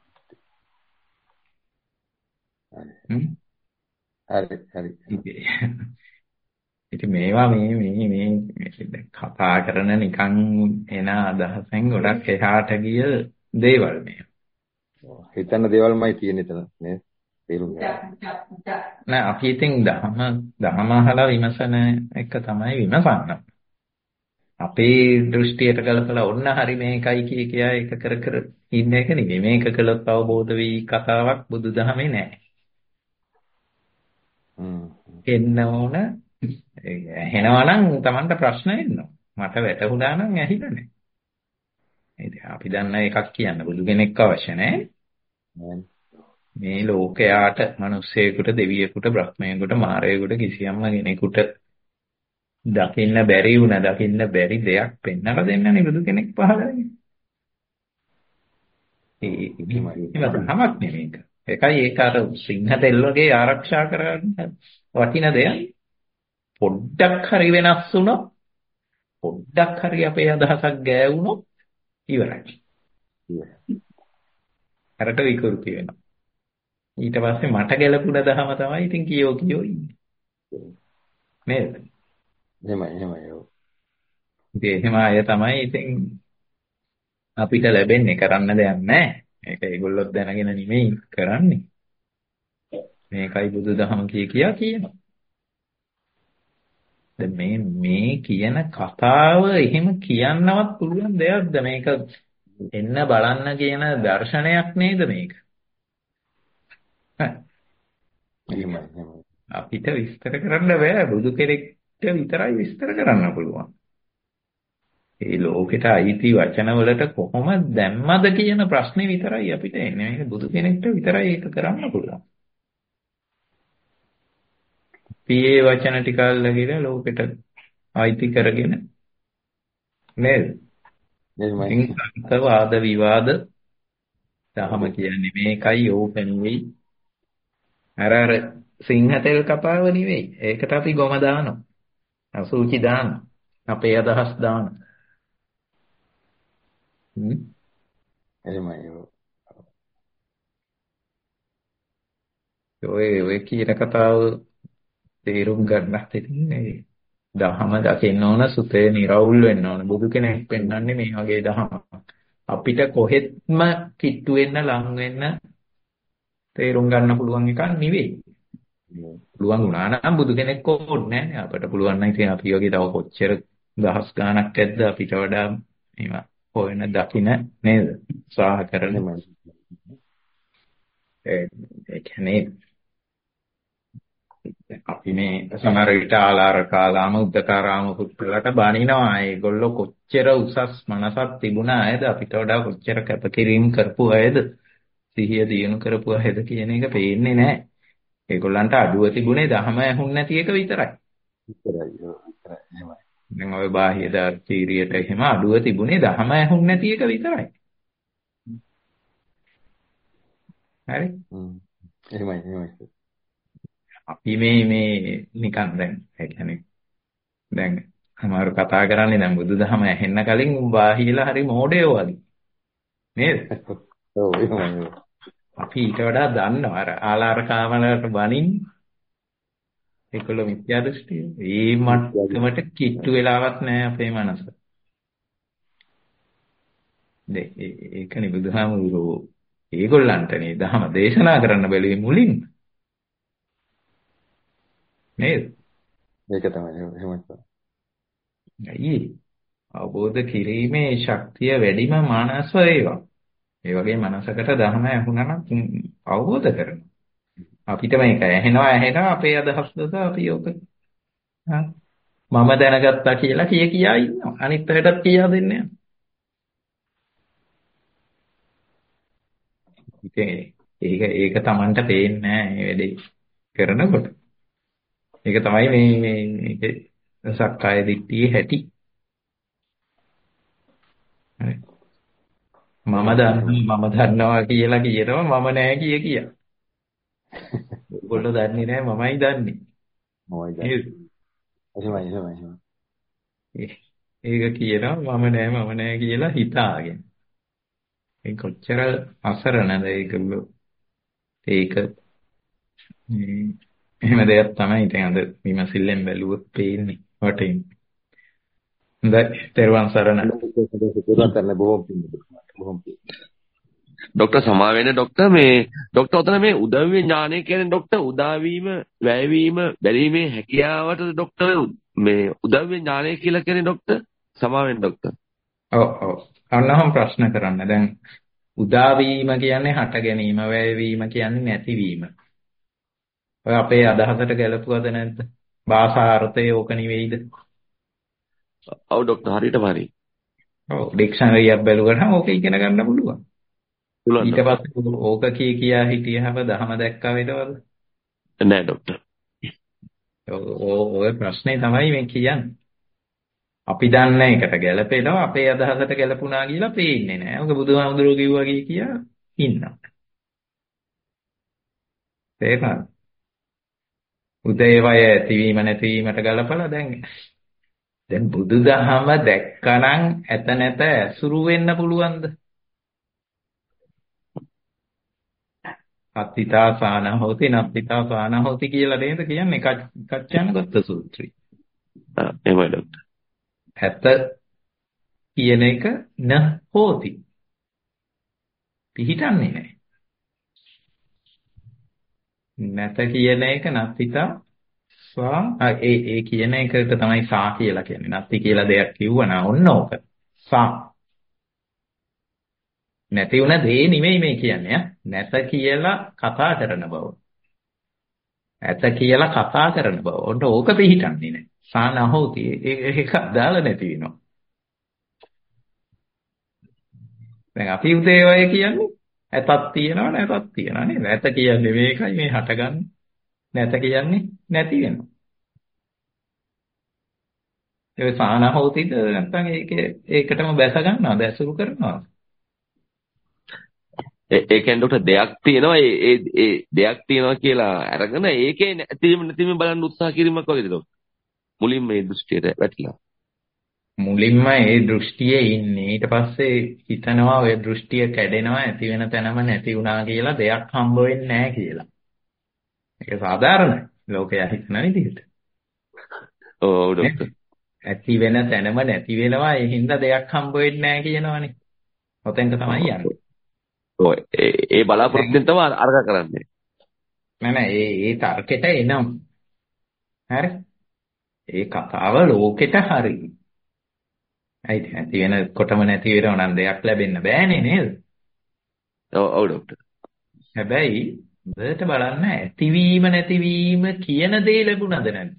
හ්ම්. හරි හරි. ඉතින් මේවා මේ මේ මේ කතා කරන නිකන් එන අදහසෙන් ගොඩක් එහාට ගිය දේවල් මේ. හිතන්න දේවල්මයි තියෙන්නේ එතන නේද? තේරුම් ගන්න. නෑ අපි ඉතින් දහම දහම අහලා විමසන එක තමයි විමසන්න. අපේ දෘෂ්ටියට කලකලා ඔන්න හරි මේකයි කිය කියා ඒක කර කර ඉන්න එක නෙමෙයි. මේක කළොත් අවබෝධ වෙයි කතාවක් බුදුදහමේ නෑ. හ්ම්. එන්න ඕන එහෙනවා නම් Tamanට ප්‍රශ්න එනවා. මට වැටහුණා නම් ඇහිලා නෑ. ඉතින් අපි දන්න එකක් කියන්න බුදු කෙනෙක් අවශ්‍ය නෑ. මේ ලෝකයාට මිනිස්සෙකුට දෙවියෙකුට බ්‍රහ්මයෙකුට මාරයෙකුට කිසියම්ම කෙනෙකුට දකින්න බැරි වුණ දකින්න බැරි දෙයක් පෙන්වලා දෙන්නනේ බුදු කෙනෙක් පහළ වෙන්නේ. ඒ ඒක තමක් නෙමෙයික. ඒකයි ඒක අර සිංහතෙල් වගේ ආරක්ෂා කරගන්න වටින දෙයක්. පොඩ්ඩක් හරි වෙනස් වුණොත් පොඩ්ඩක් හරි අපේ අදහසක් ගෑවුනොත් ඉවරයි. හරට විකෘති වෙනවා. ඊට පස්සේ මට ගැලපුණ දහම තමයි ඉතින් කියෝ කියෝ ඉන්නේ. නේද? එහෙමයි එහෙමයි. ඔව්. ඉතින් එහෙම අය තමයි ඉතින් අපිට ලැබෙන්නේ කරන්න දෙයක් නැහැ. මේක ඒගොල්ලොත් දැනගෙන නෙමෙයි කරන්නේ. මේකයි බුදුදහම කිය කියා කියනවා. දැන් මේ මේ කියන කතාව එහෙම කියන්නවත් පුළුවන් දෙයක්ද මේක එන්න බලන්න කියන දර්ශනයක් නේද මේක? අපිට විස්තර කරන්න බෑ බුදු කෙනෙක්ට විතරයි විස්තර කරන්න පුළුවන්. ඒ ලෝකෙට අයිති වචන වලට කොහොමද දැම්මද කියන ප්‍රශ්නේ විතරයි අපිට එන්නේ. මේක බුදු කෙනෙක්ට විතරයි ඒක කරන්න පුළුවන්. පියේ වචන ටික අල්ලගෙන ලෝකෙට අයිති කරගෙන නේද? එහෙමයි. වාද විවාද දහම කියන්නේ මේකයි ඕක නෙවෙයි. අර අර සිංහතෙල් කපාව නෙවෙයි. ඒකට අපි ගොම දානවා. අසුචි දානවා. අපේ අදහස් දානවා. හ්ම්. එහෙමයි. ඔය ඔය කියන කතාව තේරුම් ගන්නත් ඉතින් ඒ දහම දකින්න ඕන සුතේ නිරවුල් වෙන්න ඕන. බුදු කෙනෙක් පෙන්වන්නේ මේ වගේ දහම. අපිට කොහෙත්ම කිට්ටු වෙන්න ලං වෙන්න තේරුම් ගන්න පුළුවන් එකක් නෙවෙයි. පුළුවන් වුණා නම් බුදු කෙනෙක් ඕනේ නැහැ. අපිට පුළුවන් නම් ඉතින් අපි වගේ තව කොච්චර දහස් ගාණක් ඇද්ද අපිට වඩා මේවා හොයන දකින්න නේද? උත්සාහ කරන ඒ කියන්නේ අපි මේ සමහර විට ආලාර කාලාම උද්දකාරාම පුත්‍රලට බණිනවා. ඒගොල්ලෝ කොච්චර උසස් මනසක් තිබුණ අයද අපිට වඩා කොච්චර කැපකිරීම කරපු අයද සිහිය දියුණු කරපුවා හෙද කියන එක පේන්නේ නැහැ. ඒගොල්ලන්ට අඩුව තිබුණේ දහම ඇහුන් නැති එක විතරයි. විතරයි. ඔව් විතරයි. එහෙමයි. දැන් ඔය බාහ්‍ය දාර්ශනිකයට එහෙම අඩුව තිබුණේ දහම ඇහුන් නැති එක විතරයි. හරි. හ්ම්. එහෙමයි එහෙමයි. අපි මේ මේ නිකන් දැන් ඒ කියන්නේ දැන් සමහරව කතා කරන්නේ දැන් බුදුදහම ඇහෙන්න කලින් බාහිරලා හරි මෝඩයෝ වගේ. නේද? ඔව් එහෙමයි. අපි ඊට වඩා දන්නවා අර ආලාර කාමලට බණින් ඒකල මිත්‍යා දෘෂ්ටිය. ඒ මට්ටමට කිට්ටු වෙලාවක් නැහැ අපේ මනස. ඒකනේ බුදුහාමුදුරුවෝ ඒගොල්ලන්ටනේ දහම දේශනා කරන්න බැලුවේ මුලින්ම. නේද? ඒක තමයි එහෙමයි. ඇයි අවබෝධ කිරීමේ ශක්තිය වැඩිම මානස ඒවා. ඒ වගේ මනසකට ධර්ම ඇහුණා නම් අවබෝධ කරනවා. අපිට මේක ඇහෙනවා ඇහෙනවා අපේ අදහස් දස අපි ඔක මම දැනගත්තා කියලා කිය කියා ඉන්නවා. අනිත් පැයටත් කියා දෙන්නේ නැහැ. ඒක ඒක Tamanට පේන්නේ නැහැ මේ වැඩේ කරනකොට. ඒක තමයි මේ මේ මේකේ සක්කාය දිට්ඨියේ හැටි. මම දන්නවා මම දන්නවා කියලා කියනවා මම නෑ කිය කිය. ඔයගොල්ලෝ දන්නේ නෑ මමයි දන්නේ. මමයි දන්නේ. එහෙමයි එහෙමයි එහෙමයි. ඒක කියනවා මම නෑ මම නෑ කියලා හිතාගෙන. ඒ කොච්චර අසරණද ඒගොල්ලෝ. ඒක එහෙම දෙයක් තමයි ඉතින් අද විමසිල්ලෙන් බැලුවොත් පේන්නේ වටින්. හොඳයි තෙරුවන් සරණයි. තෙරුවන් සරණයි බොහොම බොහොම ડોક્ટર සමා වෙන්න ડોક્ટર මේ ડોક્ટર උතන මේ උදව්‍ය ඥානය කියන්නේ ડોક્ટર උදාවීම වැයවීම බැලීමේ හැකියාවට ડોક્ટર මේ උදව්‍ය ඥානය කියලා කියන්නේ ડોક્ટર සමා වෙන්න ડોક્ટર. ඔව් ඔව් අන්නහම ප්‍රශ්න කරන්න. දැන් උදාවීම කියන්නේ හට ගැනීම, වැයවීම කියන්නේ නැතිවීම. ඔය අපේ අදහසට ගැලපුවද නැද්ද? භාෂාර්ථය ඕක නෙවෙයිද? ඔව් ડોક્ટર හරියටම හරි. ඔව් ඩික්ෂනරියක් බැලුවහම ඕක ඉගෙන ගන්න පුළුවන්. පුළුවන්. ඊට පස්සේ ඕක කී කියා හිටියහම දහම දැක්කා වේදවද? නෑ ડોક્ટર. ඔය ප්‍රශ්නේ තමයි මේ කියන්නේ. අපි දන්න එකට ගැලපෙනවා අපේ අදහසට ගැලපුණා කියලා පේන්නේ නෑ. ඔක බුදුහාමුදුරුවෝ කිව්වා කියා ඉන්නවා. තේරුණාද? උදේවය ඇතිවීම නැතිවීමට ගලපලා දැන් දැන් බුදුදහම දැක්කනම් ඇත නැත ඇසුරු වෙන්න පුළුවන්ද? අත්තිතා සාන හොති නත්තිතා සාන හොති කියලා නේද කියන්නේ කච්චානගත සූත්‍රය. ආ එහෙමයි ડોක්ටර්. ඇත කියන එක න හොති. පිහිටන්නේ නැහැ. නැත කියන එක නත්තිතා සා ඒ ඒ කියන එකට තමයි සා කියලා කියන්නේ. නැත්ති කියලා දෙයක් කිව්වනා ඔන්න ඕක. සා නැති වුණ දේ නෙමෙයි මේ කියන්නේ. නැත කියලා කතා කරන බව. ඇත කියලා කතා කරන බව. ඔන්න ඕක පිළිහිටන්නේ නැහැ. සා නහෝති. ඒක අදාළ නැති වෙනවා. දැන් අපි උදේවය කියන්නේ ඇතක් තියෙනවා නැතක් තියෙනවා නේද? ඇත කියන්නේ මේකයි මේ හටගන්නේ. නැත කියන්නේ නැති වෙනවා. ඒ සා නහෝතිද නැත්නම් ඒකේ ඒකටම බැස ගන්නවද? ඇසුරු කරනවද? ඒ කියන්නේ ડોક્ટર දෙයක් තියෙනවා ඒ ඒ ඒ දෙයක් තියෙනවා කියලා අරගෙන ඒකේ නැතිවීම නැතිවීම බලන්න උත්සාහ කිරීමක් වගේද ડોક્ટર මුලින්ම මේ දෘෂ්ටියට වැටිලා මුලින්ම ඒ දෘෂ්ටියේ ඉන්නේ ඊට පස්සේ හිතනවා ඔය දෘෂ්ටිය කැඩෙනවා ඇති වෙන තැනම නැති වුණා කියලා දෙයක් හම්බ වෙන්නේ නැහැ කියලා. ඒක සාධාරණයි ලෝකයා හිතන විදිහට. ඔව් ડોક્ટર ඇති වෙන තැනම නැති වෙනවා ඒ හින්දා දෙයක් හම්බ වෙන්නේ නැහැ කියනවනේ. ඔතෙන්ට තමයි යන්නේ. ඔය ඒ බලාපොරොත්තුෙන් තමයි අර්ග කරන්නේ. නෑ නෑ ඒ ඒ තර්කෙට එනම්. හරි. ඒ කතාව ලෝකෙට හරි. ඇයි නැති වෙනකොටම නැති වෙනව නම් දෙයක් ලැබෙන්න බෑනේ නේද? ඔව් ඔව් ડોක්ටර්. හැබැයි දෙයට බලන්න ඇතිවීම නැතිවීම කියන දේ ලැබුණද නැද්ද?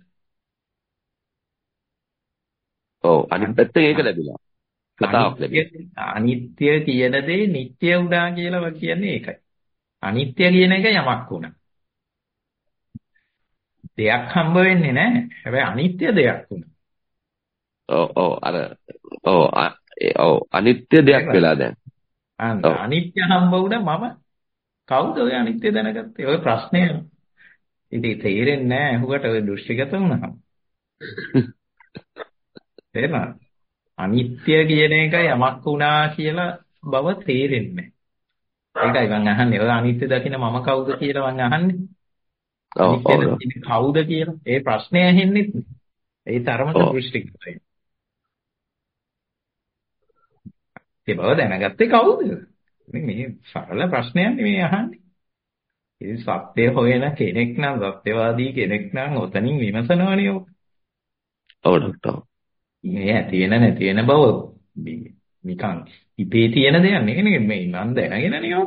ඔව් අනිත් පැත්තෙන් ඒක ලැබිලා. කතාවක් ලැබිලා. අනිත්‍ය කියන දේ නිට්ටය වුණා කියලා කියන්නේ ඒකයි. අනිත්‍ය කියන එක යමක් වුණා. දෙයක් හම්බ වෙන්නේ නැහැ. හැබැයි අනිත්‍ය දෙයක් වුණා. ඔව් ඔව් අර ඔව් ඔව් අනිත්‍ය දෙයක් වෙලා දැන්. අන්න අනිත්‍ය හම්බ වුණා මම කවුද ඔය අනිත්‍ය දැනගත්තේ? ඔය ප්‍රශ්නය. ඉතින් තේරෙන්නේ නැහැ අහුවට ඔය දෘෂ්ටිගත වුණාම. තේරෙනවද? අනිත්‍ය කියන එක යමක් වුණා කියලා බව තේරෙන්නේ නැහැ. ඒකයි මම අහන්නේ. ඔය අනිත්‍ය දකින්න මම කවුද කියලා මම අහන්නේ. ඔව් ඔව් අනිත්‍ය කවුද කියලා. ඒ ප්‍රශ්නේ ඇහෙන්නේ ඒ තරමට දෘෂ්ටිගතයි. ඒ බව දැනගත්තේ කවුද? මේ සරල ප්‍රශ්නයක් නෙමෙයි අහන්නේ. ඉතින් සත්‍ය හොයන කෙනෙක් නම් සත්‍යවාදී කෙනෙක් නම් ඔතනින් විමසනවනේ ඔක. ඔව් ඩොක්ටර්. මේ ඇති වෙන නැති වෙන බව නිකන් ඉපේ තියෙන දෙයක් නෙවෙයි මේ මන් දැනගෙන නේ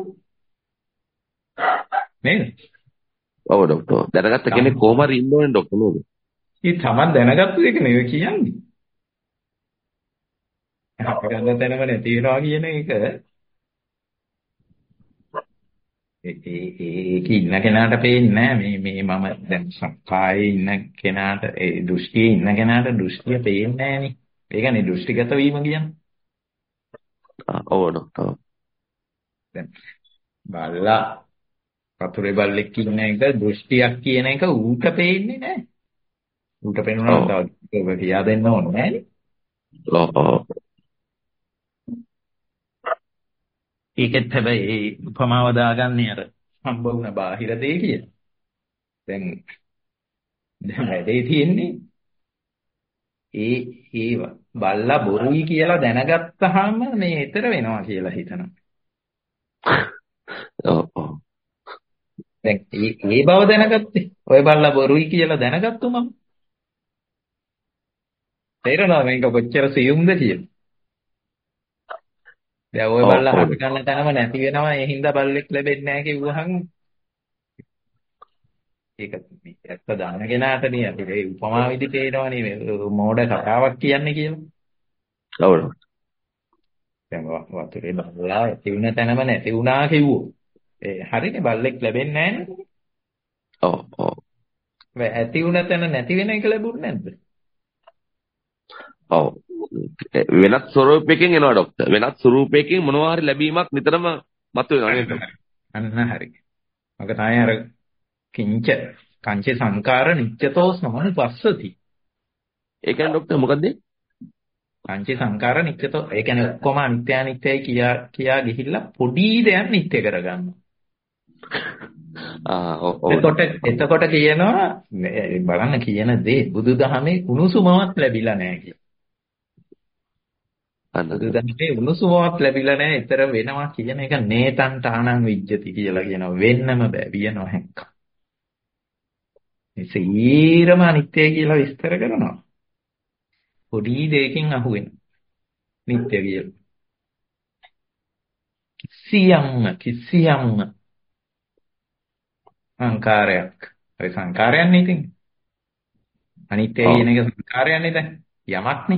නේද? ඔව් ඩොක්ටර්. දැනගත්ත කෙනෙක් කොහොම හරි ඉන්න ඕනේ ඩොක්ටර් නේද? ඒ තමන් දැනගත්තු එක නෙවෙයි කියන්නේ. අපගන්න තැනම නැති වෙනවා කියන එක ඒ ඒක ඉන්න කෙනාට පේන්නේ නැහැ මේ මේ මම දැන් සක්කායේ ඉන්න කෙනාට ඒ දෘෂ්ටියේ ඉන්න කෙනාට දෘෂ්ටිය පේන්නේ නැහනේ. ඒකනේ දෘෂ්ටිගත වීම කියන්නේ. ඔව් ඩොක්ටර්. දැන් බල්ලා වතුරේ බල්ලෙක් ඉන්න එක දෘෂ්ටියක් කියන එක ඌට පේන්නේ නැහැ. ඌට පේනවා තව කියා දෙන්න ඕනේ නෑනේ. ඔව් ඔව්. ඒකෙත් හැබැයි ඒ උපමාව දාගන්නේ අර හම්බ වුණ බාහිර දෙය කියලා. දැන් දැන් වැඩේ තියෙන්නේ ඒ ඒව බල්ලා බොරුයි කියලා දැනගත්තාම මේ ඈතර වෙනවා කියලා හිතනවා. ඔව් ඔව්. දැන් මේ මේ බව දැනගත්තේ. ඔය බල්ලා බොරුයි කියලා දැනගත්තු මම. තේරෙනවද මේක කොච්චර සියුම්ද කියලා? දැන් ඔය බල්ලා හට ගන්න තැනම නැති වෙනවා. ඒ හින්දා බල්ලෙක් ලැබෙන්නේ නැහැ කිව්වහම ඒක ඇත්ත දාන කෙනාටනේ අපි ඒ උපමා විදි පේනවනේ මේ මෝඩ කතාවක් කියන්නේ කියලා. ඔව්. දැන් වතුරේ බල්ලා ඇති වුණ තැනම නැති වුණා කිව්වෝ. ඒ හරිනේ බල්ලෙක් ලැබෙන්නේ නැහැ. ඔව් ඔව්. ඇති වුණ තැන නැති වෙන එක ලැබුණ නැද්ද? ඔව්. වෙනත් ස්වරූපයකින් එනවා ડોක්ටර්. වෙනත් ස්වරූපයකින් මොනවා හරි ලැබීමක් නිතරම මතුවෙනවා නේද? අන්න හරි. මම තමයි අර කිංච කංච සංකාර නිච්චතෝ සමනුපස්සති. ඒ කියන්නේ ડોක්ටර් මොකද්ද? කංච සංකාර නිච්චතෝ ඒ කියන්නේ ඔක්කොම අනිත්‍ය අනිත්‍යයි කියා කියා ගිහිල්ලා පොඩි දෙයක් නිත්‍ය කරගන්නවා. ආ ඔව් ඔව්. එතකොට එතකොට කියනවා බලන්න කියන දේ බුදුදහමේ උණුසුමවත් ලැබිලා නැහැ කියලා. බුදුදහමේ උණුසුමවත් ලැබිලා නැහැ. ඊතර වෙනවා කියන එක නේතං තානං විජ්ජති කියලා කියනවා. වෙන්නම බෑ වියනවා හැක්ක. මේ සීරම අනිත්‍යයි කියලා විස්තර කරනවා. පොඩි දෙයකින් අහුවෙන. නිත්‍ය කියලා. කිසියම්ම කිසියම්ම සංකාරයක්. ඒ සංකාරයන්නේ ඉතින්. අනිත්‍ය කියන එක සංකාරයන්නේ දැන්. යමක්නේ.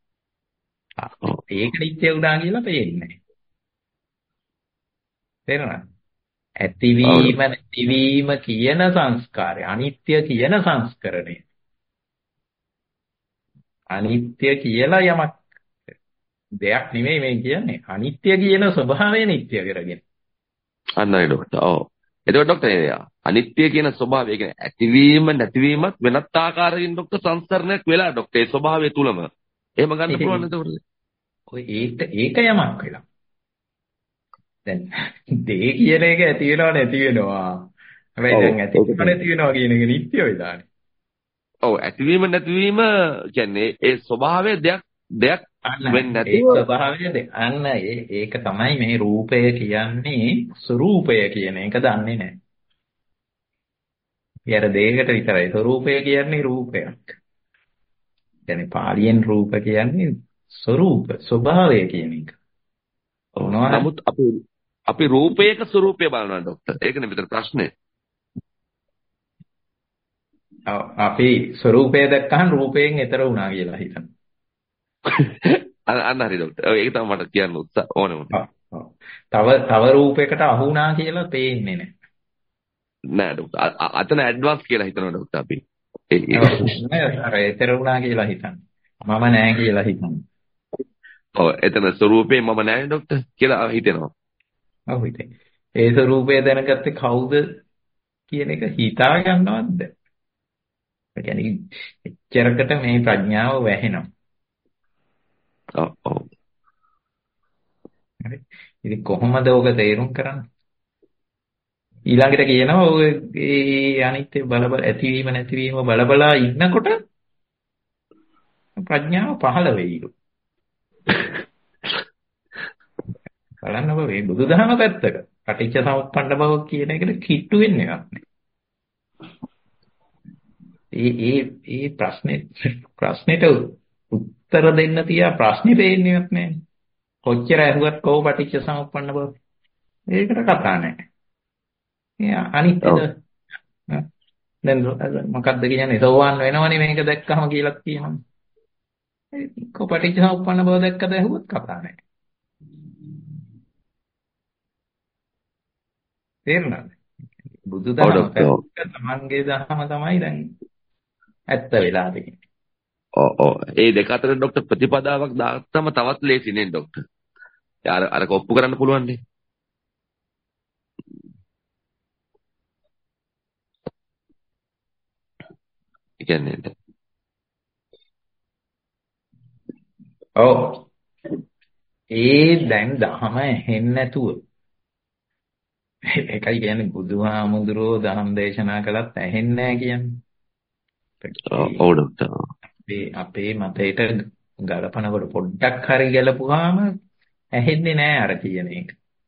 ඒක නිත්‍ය උදා කියලා පේන්නේ නැහැ. තේරුණාද? ඇතිවීම නැතිවීම කියන සංස්කාරය අනිත්‍ය කියන සංස්කරණය. අනිත්‍ය කියලා යමක් දෙයක් නෙමෙයි මේ කියන්නේ. අනිත්‍ය කියන ස්වභාවය නිත්‍ය කරගෙන. අන්නයි ડોක්ටර්. ඔව්. එතකොට ડોක්ටර් අනිත්‍ය කියන ස්වභාවය කියන්නේ ඇතිවීම නැතිවීමත් වෙනත් ආකාරයකින් ડોක්ටර් සංස්කරණයක් වෙලා ડોක්ටර් ඒ ස්වභාවය තුලම. එහෙම ගන්න පුළුවන් එතකොට. ඔය ඒක ඒක යමක් වෙලා. දැන් දේ කියන එක ඇති වෙනව නැති වෙනවා. හැබැයි දැන් ඇති වෙනව නැති වෙනවා කියන එක නිත්‍ය වෙලානේ. ඔව් ඇතිවීම නැතිවීම කියන්නේ ඒ ස්වභාවය දෙයක් දෙයක් වෙන්නේ නැතිව ස්වභාවය දෙක. අන්න ඒක තමයි මේ රූපය කියන්නේ ස්වરૂපය කියන එක දන්නේ නැහැ. ඊයර දෙයකට විතරයි ස්වરૂපය කියන්නේ රූපයක්. يعني පාලියෙන් රූප කියන්නේ ස්වરૂප ස්වභාවය කියන එක. නමුත් අපි අපි රූපයක ස්වરૂපය බලනවා ડોක්ටර්. ඒකනේ මෙතන ප්‍රශ්නේ. අපි ස්වરૂපය දැක්කහම රූපයෙන් ඈතර වුණා කියලා හිතනවා. අන්න හරි ડોක්ටර්. ඒක තමයි මට කියන්න උත්සාහ ඕනේ වුණේ. ඔව්. තව තව රූපයකට අහු වුණා කියලා පේන්නේ නැහැ. නෑ ડોක්ටර්. අතන ඇඩ්වාන්ස් කියලා හිතනවා ડોක්ටර් අපි. ඔව්. අර ඒතර වුණා කියලා හිතන්නේ. මම නෑ කියලා හිතන්නේ. ඔව් එතන ස්වරූපේ මම නෑනේ ડોක්ටර් කියලා හිතෙනවා. ඔව් හිතේ. ඒ ස්වරූපය දැනගත්තේ කවුද කියන එක හිතා ගන්නවද? ඒ කියන්නේ එච්චරකට මේ ප්‍රඥාව වැහෙනවා. ඔව් ඔව්. හරි. ඉතින් කොහොමද ඔක තේරුම් කරන්නේ? ඊළඟට කියනවා ඔය ඒ අනිත්‍ය බල බල ඇතිවීම නැතිවීම බල බලා ඉන්නකොට ප්‍රඥාව පහළ වෙයිලු. බලන්නකො මේ බුදුදහම පැත්තක පටිච්ච සමුප්පන්න බව කියන එකට කිට්ටු වෙන්නේ නැහැ. ඒ ඒ ඒ ප්‍රශ්නේ ප්‍රශ්නෙට උත්තර දෙන්න තියා ප්‍රශ්නේ පේන්නේවත් නැහැ. කොච්චර ඇහුවත් කොහොම පටිච්ච සමුප්පන්න බව. ඒකට කතා නැහැ. ඒ අනිත්‍යද දැන් මොකක්ද කියන්නේ සෝවාන් වෙනවනේ මේක දැක්කම කියලා කියනවා. ඒ කොපටිච්ච සමුප්පන්න බව දැක්කද ඇහුවත් කතා නැහැ. තේරුණාද? බුදුදහම තමන්ගේ දහම තමයි දැන් ඇත්ත වෙලා තියෙන්නේ. ඔව් ඔව්. ඒ දෙක අතර ડોක්ටර් ප්‍රතිපදාවක් දාත්තම තවත් ලේසි නේ ડોක්ටර්. අර අර කොප්පු කරන්න පුළුවන් නේ. ඒ කියන්නේ ඔව්. ඒ දැන් දහම ඇහෙන්නේ නැතුව ඒකයි කියන්නේ බුදුහාමුදුරෝ දහම් දේශනා කළත් ඇහෙන්නේ නැහැ කියන්නේ. ඔව් ડોක්ටර්. අපේ අපේ මතයට ගලපනකොට පොඩ්ඩක් හරි ගලපුවාම ඇහෙන්නේ නැහැ අර කියන එක.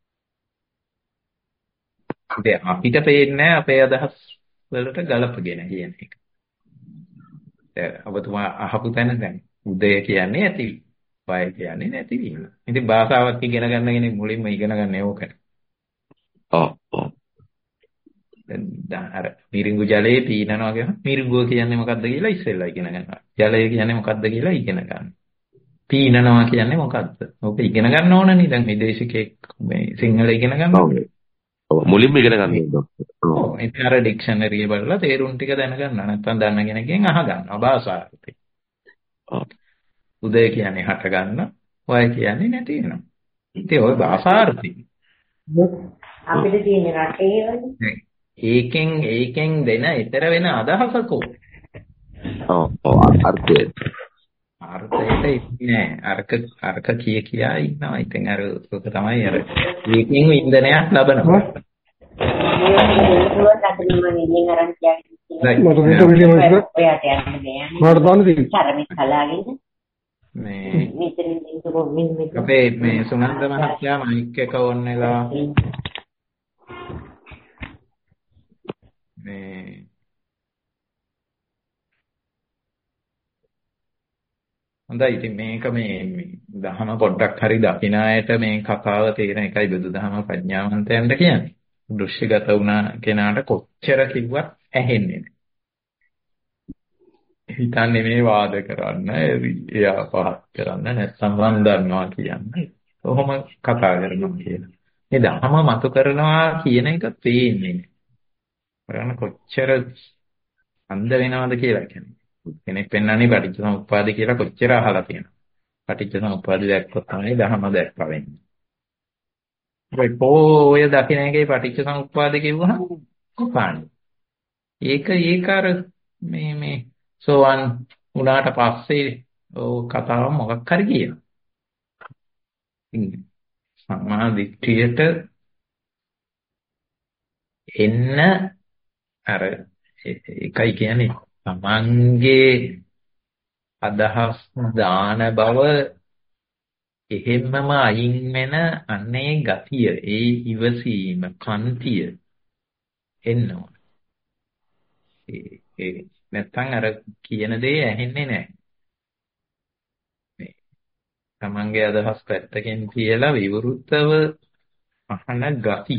ඉතින් අපිට පේන්නේ අපේ අදහස් වලට ගලපගෙන කියන එක. දැන් ඔබතුමා අහපු තැන දැන් උදය කියන්නේ ඇතිවීම. වය කියන්නේ නැතිවීම. ඉතින් භාෂාවක් ඉගෙන ගන්න කෙනෙක් මුලින්ම ඉගෙන ගන්න ඕකට. ඔව් ඔව්. දැන් අර මිරිඟු ජලයේ පීනනවා කියන මිරිඟුව කියන්නේ මොකද්ද කියලා ඉස්සෙල්ලා ඉගෙන ගන්නවා. ජලය කියන්නේ මොකද්ද කියලා ඉගෙන ගන්න. පීනනවා කියන්නේ මොකද්ද? ඔක ඉගෙන ගන්න ඕනනේ. දැන් විදේශිකෙක් මේ සිංහල ඉගෙන ගන්නවා. ඔව් මුලින්ම ඉගෙන ගන්න ડોක්ටර්. ඔව් ඉතින් අර ඩික්ෂනරි එක බලලා තේරුම් ටික දැනගන්න. නැත්නම් දන්න කෙනකින් අහගන්නවා භාෂාවට. ඔව්. උදය කියන්නේ හට ගන්න, වය කියන්නේ නැති වෙනවා. ඉතින් ওই භාෂාර්ථي. අපිට තියෙන රටේ වනේ. ඒකෙන් ඒකෙන් දෙන ඊතර වෙන අදහසකෝ. ඔව් ඔව් අර්ථය. අර්ථයට ඉන්නේ අර්ක අර්ක කිය කියා ඉන්නවා. ඉතින් අර ඔක තමයි අර ඒකෙන් ඉන්ධනයක් ලබනවා. මේ අපේ මේ සුනන්ද මහත්තයා මයික් එක ඔන් වෙලා මේ හොඳයි ඉතින් මේක මේ දහම පොඩ්ඩක් හරි දකින අයට මේ කතාව තේරෙන එකයි බුදුදහම ප්‍රඥාවන්තයන්ට කියන්නේ. දෘශ්‍යගත වුණා කෙනාට කොච්චර කිව්වත් ඇහෙන්නේ නැහැ. හිතන්නේ මේ වාද කරන්න, එයා පහත් කරන්න නැත්නම් මන් දන්නවා කියන්නේ. කොහොම කතා කරනවා කියලා. මේ දහම මතු කරනවා කියන එක තේින්නේ නැහැ. බලන්න කොච්චර අන්ධ වෙනවද කියලා කියන්නේ. කෙනෙක් පෙන්වන්නේ පටිච්චසමුප්පාද කියලා කොච්චර අහලා තියෙනවා. පටිච්චසමුප්පාද දැක්කොත් තමයි දහම දැක්කා වෙන්නේ. ඒ පොය දකින්න එකේ පටිච්චසමුප්පාද කිව්වහම කොහොමද? ඒක ඒක අර මේ මේ සෝවන් උනාට පස්සේ ඔය කතාව මොකක් හරි කියනවා. සම්මා දිට්ඨියට එන්න අර ඒකයි කියන්නේ තමන්ගේ අදහස් දාන බව එහෙම්මම අයින් වෙන අන්නේ ගතිය ඒ ඉවසීම කන්තිය එන්නවා. ඒ ඒ නැත්තම් අර කියන දේ ඇහෙන්නේ නැහැ. මේ තමන්ගේ අදහස් පැත්තකින් කියලා විවෘතව අහන ගතිය.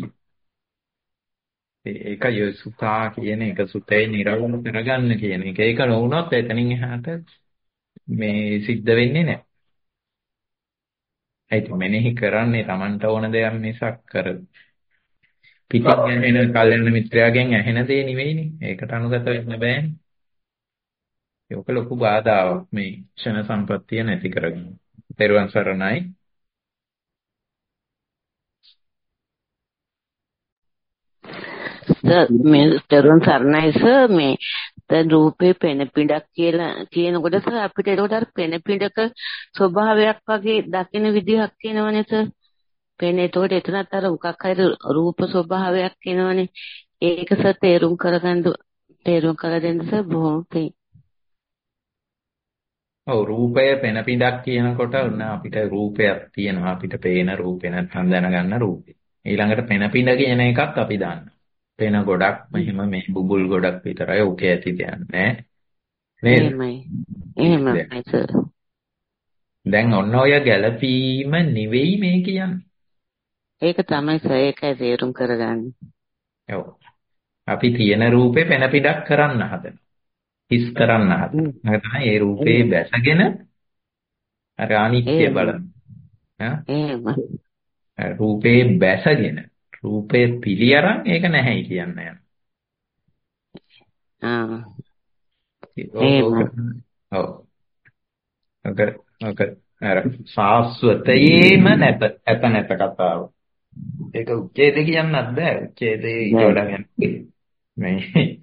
ඒකයි සුතා කියන එක සුතේ නිරවුම කරගන්න කියන එක. ඒක නොවුනොත් එතනින් එහාට මේ සිද්ධ වෙන්නේ නැහැ. ඒත් මෙනෙහි කරන්නේ Tamanට ඕන දෙයක් මිසක් කර පිටින් ඇහෙන කල්යන මිත්‍රයාගෙන් ඇහෙන දේ නෙවෙයිනේ. ඒකට අනුගත වෙන්න බෑනේ. ඒක ලොකු බාධාවක් මේ ක්ෂණ සම්පත්තිය නැති කරගන්න. පෙරවන් සරණයි. මේ තරුණ සරණයි සර් මේ දැන් රූපේ පෙන පිඩක් කියලා කියනකොට සර් අපිට ඒකට අර පෙන පිඩක ස්වභාවයක් වගේ දකින විදිහක් කියනවනේ සර්. පෙන ඒකට එතනත් අර මොකක් හරි රූප ස්වභාවයක් කියනවනේ. ඒක සර් තේරුම් කරගන්න තේරුම් කර දෙන්න සර් බොහොම පිං. ඔව් රූපය පෙන පිඩක් කියනකොට ඔන්න අපිට රූපයක් තියෙනවා. අපිට පේන රූපේ නැත්නම් දැනගන්න රූපේ. ඊළඟට පෙන පිඩ කියන එකත් අපි දන්නවා. පෙන ගොඩක් මෙහෙම මේ බුබුල් ගොඩක් විතරයි ඔකේ ඇති කියන්නේ නේද? එහෙමයි. එහෙමයි සර්. දැන් ඔන්න ඔය ගැළපීම නෙවෙයි මේ කියන්නේ. ඒක තමයි සර් ඒකයි තේරුම් කරගන්නේ. ඔව්. අපි තියෙන රූපේ පෙන පිටක් කරන්න හදනවා. හිස් කරන්න හදනවා. ඒක තමයි ඒ රූපේ බැසගෙන අර අනිත්‍ය බලන. එහෙමයි. රූපේ බැසගෙන රූපේ පිළි අරන් ඒක නැහැයි කියන්න යන. ආ. ඔව්. ඔක ඔක අර සාස්වතයේම නැත ඇත නැත කතාව. ඒක උච්ඡේද කියන්නත් බෑ. උච්ඡේදේ ඊළඟ මේ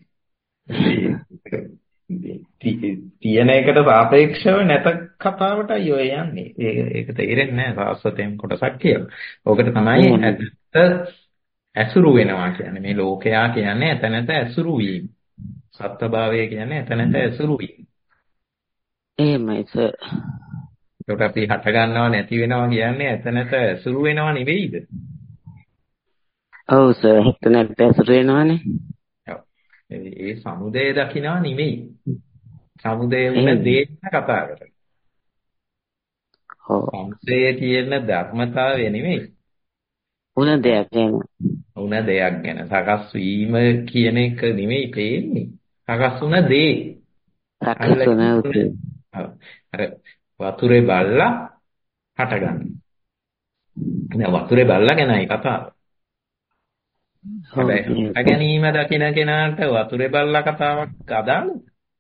තියෙන එකට සාපේක්ෂව නැත කතාවටයි ඔය යන්නේ. ඒක ඒක තේරෙන්නේ නැහැ සාස්වතයෙන් කොටසක් කියලා. ඕකට තමයි ඇත්ත ඇසුරු වෙනවා කියන්නේ. මේ ලෝකයා කියන්නේ ඇත නැත ඇසුරු වීම. සත්‍යභාවය කියන්නේ ඇත නැත ඇසුරු වීම. එහෙමයි සර්. ඒකට අපි හට ගන්නව නැති වෙනවා කියන්නේ ඇත නැත ඇසුරු වෙනවා නෙවෙයිද? ඔව් සර් ඇත නැත ඇසුරු වෙනවානේ. ඔව්. ඒ සමුදය දකින්නවා නෙවෙයි. සමුදය වෙන දේ කතා කරන්නේ. ඔව්. සමුදය කියන ධර්මතාවය නෙවෙයි. උන දෙයක් ගැන. උන දෙයක් ගැන සකස් වීම කියන එක නෙවෙයි පේන්නේ. සකස් වුණ දේ. සකස් වුණ දේ. අර වතුරේ බල්ලා හට ගන්න. දැන් වතුරේ බල්ලා ගැනයි කතාව. හැබැයි හට ගැනීම දකින කෙනාට වතුරේ බල්ලා කතාවක් අදාළද?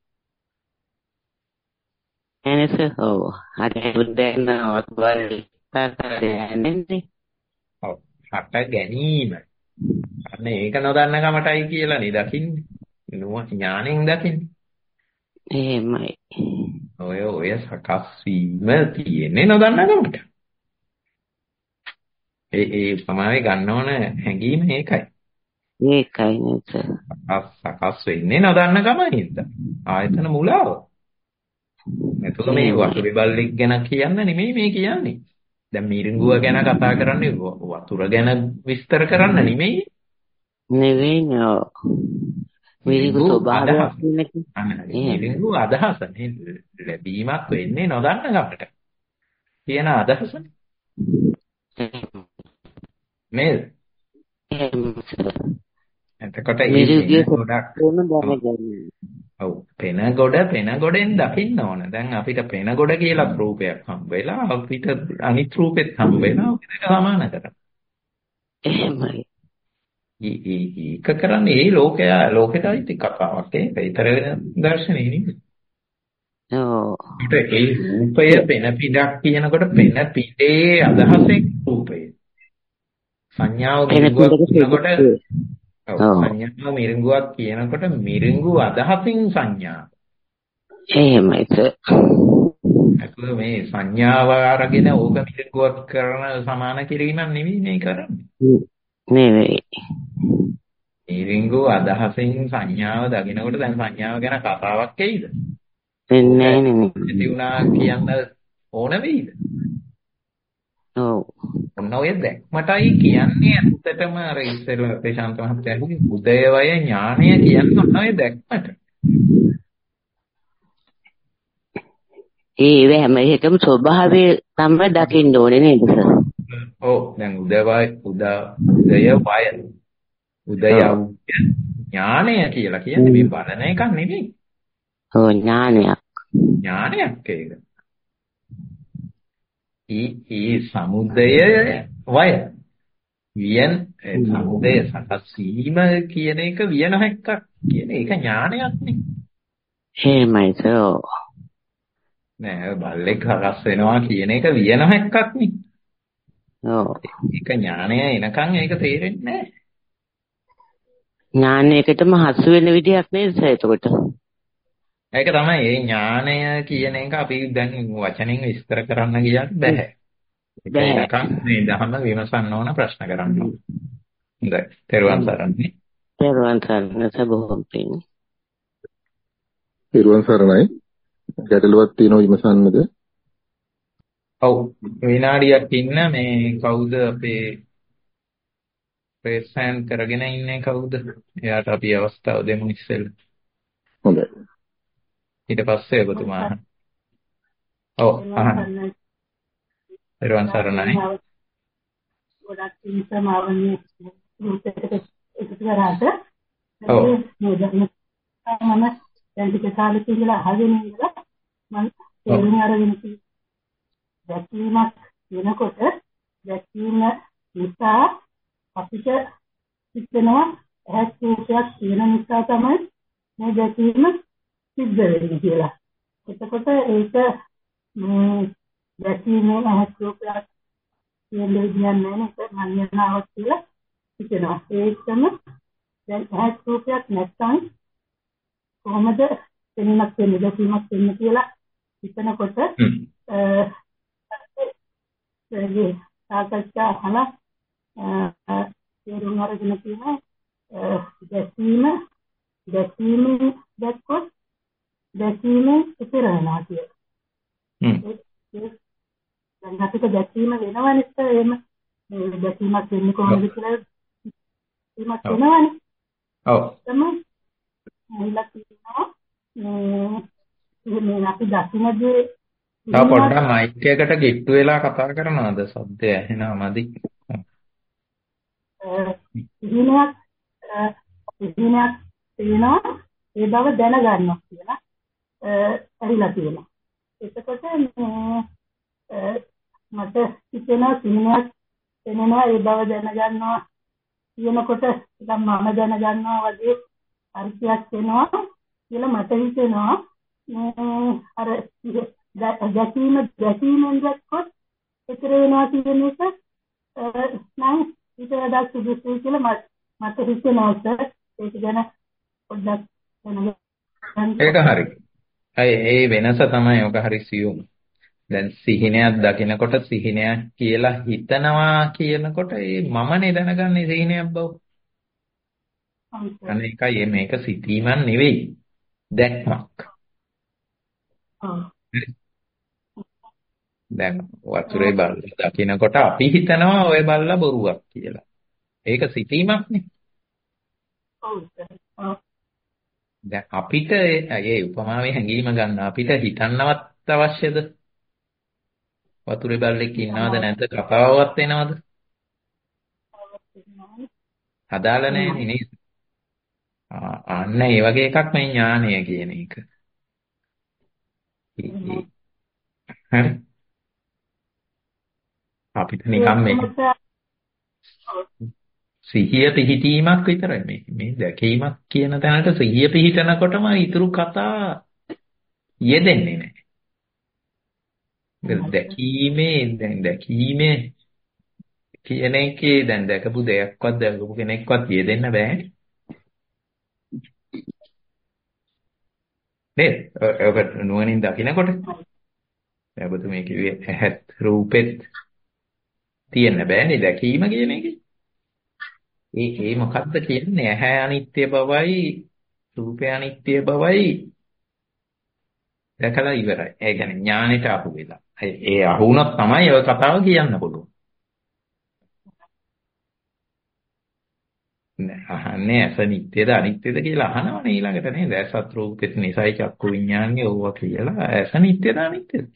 එනස ඔව්. හරි දැන් වතුරේ පාතන්නේ. ඔව්. හට ගැනීම. අන්න ඒක නොදන්න කමටයි කියලා නේ දකින්නේ. නුවණ ඥාණයෙන් දකින්නේ. එහෙමයි. ඔය ඔය සකස් වීම තියෙන්නේ නොදන්න කමට. ඒ ඒ සමාවේ ගන්න ඕන හැඟීම ඒකයි. ඒකයි නේද? සකස් වෙන්නේ නොදන්න කමින්ද. ආයතන මුලාව. එතකොට මේ වතුරේ බල්ලෙක් ගැන කියන්න නෙමෙයි මේ කියන්නේ. දැන් මිරිඟුව ගැන කතා කරන්නේ වතුර ගැන විස්තර කරන්න නෙමෙයි. නෙවෙයි නෝ. මිරිඟු ස්වභාවයක් කියන්නේ. මිරිඟු අදහස ලැබීමක් වෙන්නේ නොදන්න කමට. කියන අදහස නේද? එතකොට මිරිඟුවේ ගොඩක් දැනගන්න. ඔව් පෙන ගොඩ පෙන ගොඩෙන් දකින්න ඕන. දැන් අපිට පෙන ගොඩ කියලා රූපයක් හම්බ වෙලා අපිට අනිත් රූපෙත් හම්බ වෙලා ඔක දෙක සමාන කරගන්න. එහෙමයි. ඒක කරන්නේ ඒ ලෝකයා ලෝකෙටයි කතාවක් ඒක. ඊතර වෙන දර්ශනේ නෙමෙයි. ඔව්. ඒ රූපය පෙන පිටක් කියනකොට පෙන පිටේ අදහසෙන් රූපය. සංඥාව මිරිඟුවක් කියනකොට ඔව් සංඥාව මිරිඟුවක් කියනකොට මිරිඟු අදහසින් සංඥා. එහෙමයි සර්. ඒක මේ සංඥාව අරගෙන ඕක මිරිඟුවක් කරන සමාන කිරීමක් නෙවෙයි මේ කරන්නේ. නෙවෙයි. මිරිඟු අදහසින් සංඥාව දකිනකොට දැන් සංඥාව ගැන කතාවක් එයිද? එන්නේ නෙමෙයි. ඉති උනා කියන්න ඕන වෙයිද? ඔව්. ඔන්න ඔය දැක්මටයි කියන්නේ ඇත්තටම අර ඉස්සෙල්ලා ප්‍රශාන්ත මහත්තයා කිව්වේ උදයවය ඥානය කියන්නේ ඔන්න ඔය දැක්මට. ඒ හැම එකම ස්වභාවය තමයි දකින්න ඕනේ නේද සර්? ඔව් දැන් උදයවය උදා උදය වය උදය ඥානය කියලා කියන්නේ මේ බලන එකක් නෙමෙයි. ඔව් ඥානයක්. ඥානයක් ඒක. ඊ ඊ සමුදය වය වියන් සමුදය සකස් වීම කියන එක වියන හැක්කක් කියන එක ඥානයක් නේ. එහෙමයි සර්. නෑ බල්ලෙක් හරස් වෙනවා කියන එක වියන හැක්කක් නේ. ඔව්. ඒක ඥානය එනකන් ඒක තේරෙන්නේ නෑ. ඥානයකටම හසු වෙන විදියක් නේද සර් එතකොට? ඒක තමයි ඒ ඥානය කියන එක අපි දැන් වචනෙන් විස්තර කරන්න ගියත් බෑ. ඒක එනකන් මේ ධර්ම විමසන්න ඕන ප්‍රශ්න කරන්න ඕන. හොඳයි. තෙරුවන් සරණයි. තෙරුවන් සරණයි සර් බොහොම පිං. තෙරුවන් සරණයි. ගැටලුවක් තියෙනව විමසන්නද? ඔව් විනාඩියක් ඉන්න මේ කවුද අපේ ප්‍රේසන් කරගෙන ඉන්නේ කවුද? එයාට අපි අවස්ථාව දෙමු ඉස්සෙල්ලා. හොඳයි. ඊට පස්සේ ඔබතුමා අහන්න. ඔව් අහන්න. පෙරවන් සරණයි. ගොඩක් ඉන්සමාවන්නේ රූපයකට එකතු කරාට ඔව් මම දැන් ටික කාලෙක ඉඳලා අහගෙන ඉඳලා මම තේරුම් අරගෙන දැකීමක් වෙනකොට දැකීම නිසා අපිට හිතෙනවා ඇස් රූපයක් තියෙන නිසා තමයි මේ දැකීම සිද්ධ වෙන්නේ කියලා. එතකොට ඒක මේ දැකීමේ ඇස් රූපයක් කියන විදියක් නැහැ නේද? මන්‍යනාවක් කියලා හිතෙනවා. ඒකම දැන් ඇස් රූපයක් නැත්නම් කොහොමද දැනීමක් වෙන්නේ දැකීමක් වෙන්නේ කියලා හිතනකොට ඒ සාකච්ඡා අහන තේරුම් අරගෙන තියෙන දැකීම දැකීම දැක්කොත් දැකීම ඉතර වෙනවා කියලා. දැන් අපිට දැකීම වෙනවනේ එහෙම දැකීමක් වෙන්නේ කොහොමද කියලා දැකීමක් වෙනවනේ. ඔව්. තමයි මයිලක් කියනවා මේ අපි දකින්නේ තව පොඩ්ඩක් මයික් එකට ගිට්ටු වෙලා කතා කරනවද? ශබ්දය ඇහෙනවා මදි. ඉහිණයක් ඉහිණයක් තියෙනවා ඒ බව දැනගන්නවා කියලා ඇහිලා තියෙනවා. එතකොට මට හිතෙනවා සිහිනයක් එනවා ඒ බව දැනගන්නවා කියනකොට නිකන් මම දැනගන්නවා වගේ අර්ථයක් වෙනවා කියලා මට හිතෙනවා. අර දැකීම දැකීමෙන් දැක්කොත් ඒතර වෙනවා කියන එක නම් ඊට වඩා සුදුසුයි කියලා මට හිතෙනවා සර්. ඒක ගැන පොඩ්ඩක් දැනගන්න. ඒක හරි. ඒ වෙනස තමයි ඔක හරි සියුම්. දැන් සිහිනයක් දකිනකොට සිහිනයක් කියලා හිතනවා කියනකොට ඒ මමනේ දැනගන්නේ සිහිනයක් බව. අනේකයි මේක සිතීමක් නෙවෙයි. දැක්මක්. දැන් වතුරේ බල්ලා දකිනකොට අපි හිතනවා ඔය බල්ලා බොරුවක් කියලා. ඒක සිතීමක් නේ. දැන් අපිට ඒ උපමාවේ හැංගීම ගන්න අපිට හිතන්නවත් අවශ්‍යද? වතුරේ බල්ලෙක් ඉන්නවද නැද්ද? කතාවවත් එනවද? අදාළ නැහැ නේද? අන්න ඒ වගේ එකක් මේ ඥානය කියන එක. හරි. අපිට නිකම් මේක සිහිය පිහිටීමක් විතරයි මේ මේ දැකීමක් කියන තැනට සිහිය පිහිටනකොටම ඊතුරු කතා යෙදෙන්නේ නැහැ. දැකීමේ දැන් දැකීමේ කියන එකේ දැන් දැකපු දෙයක්වත් දැකපු කෙනෙක්වත් යෙදෙන්න බෑනේ. නේද? ඔක නුවණින් දකිනකොට දැන් ඔබ මේ කිව්වේ ඇහත් රූපෙත් තියෙන්න බෑනේ දැකීම කියන එකේ. ඒ ඒ මොකක්ද කියන්නේ? ඇහැ අනිත්‍ය බවයි රූපය අනිත්‍ය බවයි දැකලා ඉවරයි. ඒ කියන්නේ ඥානෙට අහු වෙලා. ඒ අහු වුණොත් තමයි ඔය කතාව කියන්න පුළුවන්. නෑ අහන්නේ ඇස නිට්ටයද අනිත්‍යද කියලා අහනවනේ ඊළඟට නේද? ඇසත් රූපෙත් නිසයි චක්කු විඤ්ඤාණය ඕවා කියලා ඇස නිට්ටයද අනිත්‍යද?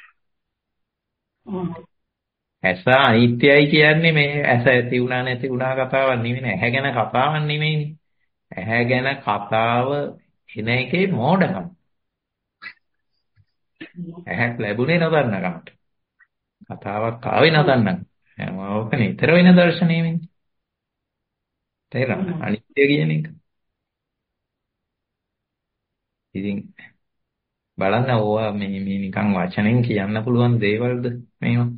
ඇස අනිත්‍යයි කියන්නේ මේ ඇස ඇති වුණා නැති වුණා කතාවක් නෙවෙයි. ඇහැ ගැන කතාවක් නෙවෙයිනේ. ඇහැ ගැන කතාව එන එකේ මෝඩකම. ඇහක් ලැබුණේ නොදන්න කමට. කතාවක් ආවේ නැතනම් ඕක නිතර වෙන දර්ශනය වෙන්නේ. තේරෙනවද? අනිත්‍ය කියන එක. ඉතින් බලන්න ඕවා මේ මේ නිකන් වචනෙන් කියන්න පුළුවන් දේවල්ද මේවා.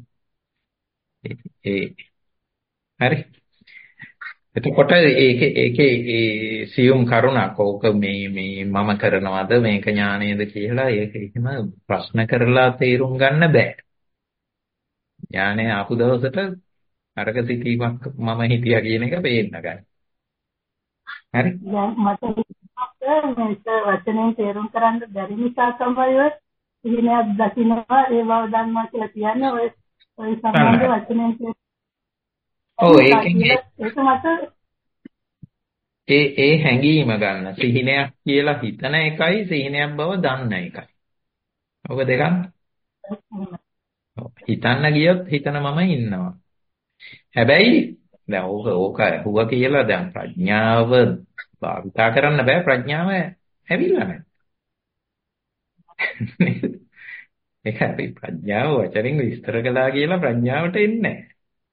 ඒ හරි. එතකොට ඒකේ ඒකේ ඒ සියුම් කරුණක් ඕක මේ මේ මම කරනවද මේක ඥානයේද කියලා ඒක එහෙම ප්‍රශ්න කරලා තේරුම් ගන්න බෑ. ඥානය ආපු දවසට අරක සිටීමක් මම හිතියා කියන එක පේන්න ගන්න. හරි. දැන් මට මේක වචනෙන් තේරුම් කරන්න බැරි නිසා තමයි ඉහිණයක් දකින්නවා ඒ බව දන්නවා කියලා කියන්නේ ඔය ඔය සම්බන්ධ වචනෙන් ඔව් ඒකෙන් ඒක මත ඒ ඒ හැඟීම ගන්න සිහිනයක් කියලා හිතන එකයි සිහිනයක් බව දන්න එකයි. ඔක දෙකක්. හිතන්න ගියොත් හිතන මම ඉන්නවා. හැබැයි දැන් ඕක ඕක හුව කියලා දැන් ප්‍රඥාව භාවිතා කරන්න බෑ ප්‍රඥාව ඇවිල්ලා නැහැ. ඒක හරි ප්‍රඥාව වචරින් විස්තර කළා කියලා ප්‍රඥාවට එන්නේ නැහැ.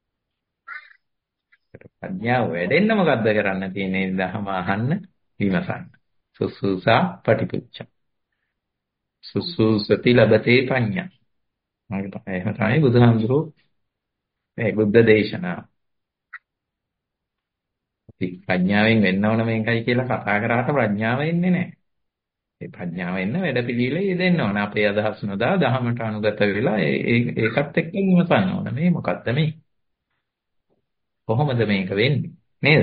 ප්‍රඥාව වැඩෙන්න මොකද්ද කරන්න තියෙන්නේ? දහම අහන්න විමසන්න. සුසුසා පටිපුච්ච. සුසුසති ලබතේ ප්‍රඥා. මම තමයි එහෙම තමයි බුදුහාමුදුරුවෝ මේ බුද්ධ දේශනාව. ප්‍රඥාවෙන් වෙන්න ඕන මේකයි කියලා කතා කරාට ප්‍රඥාව එන්නේ නැහැ. ඒ ප්‍රඥාව එන්න වැඩපිළිවෙල යෙදෙන්න ඕන. අපේ අදහස් නොදා දහමට අනුගත වෙලා ඒකත් එක්ක විමසන්න ඕන. මේ මොකද්ද මේ? කොහොමද මේක වෙන්නේ? නේද?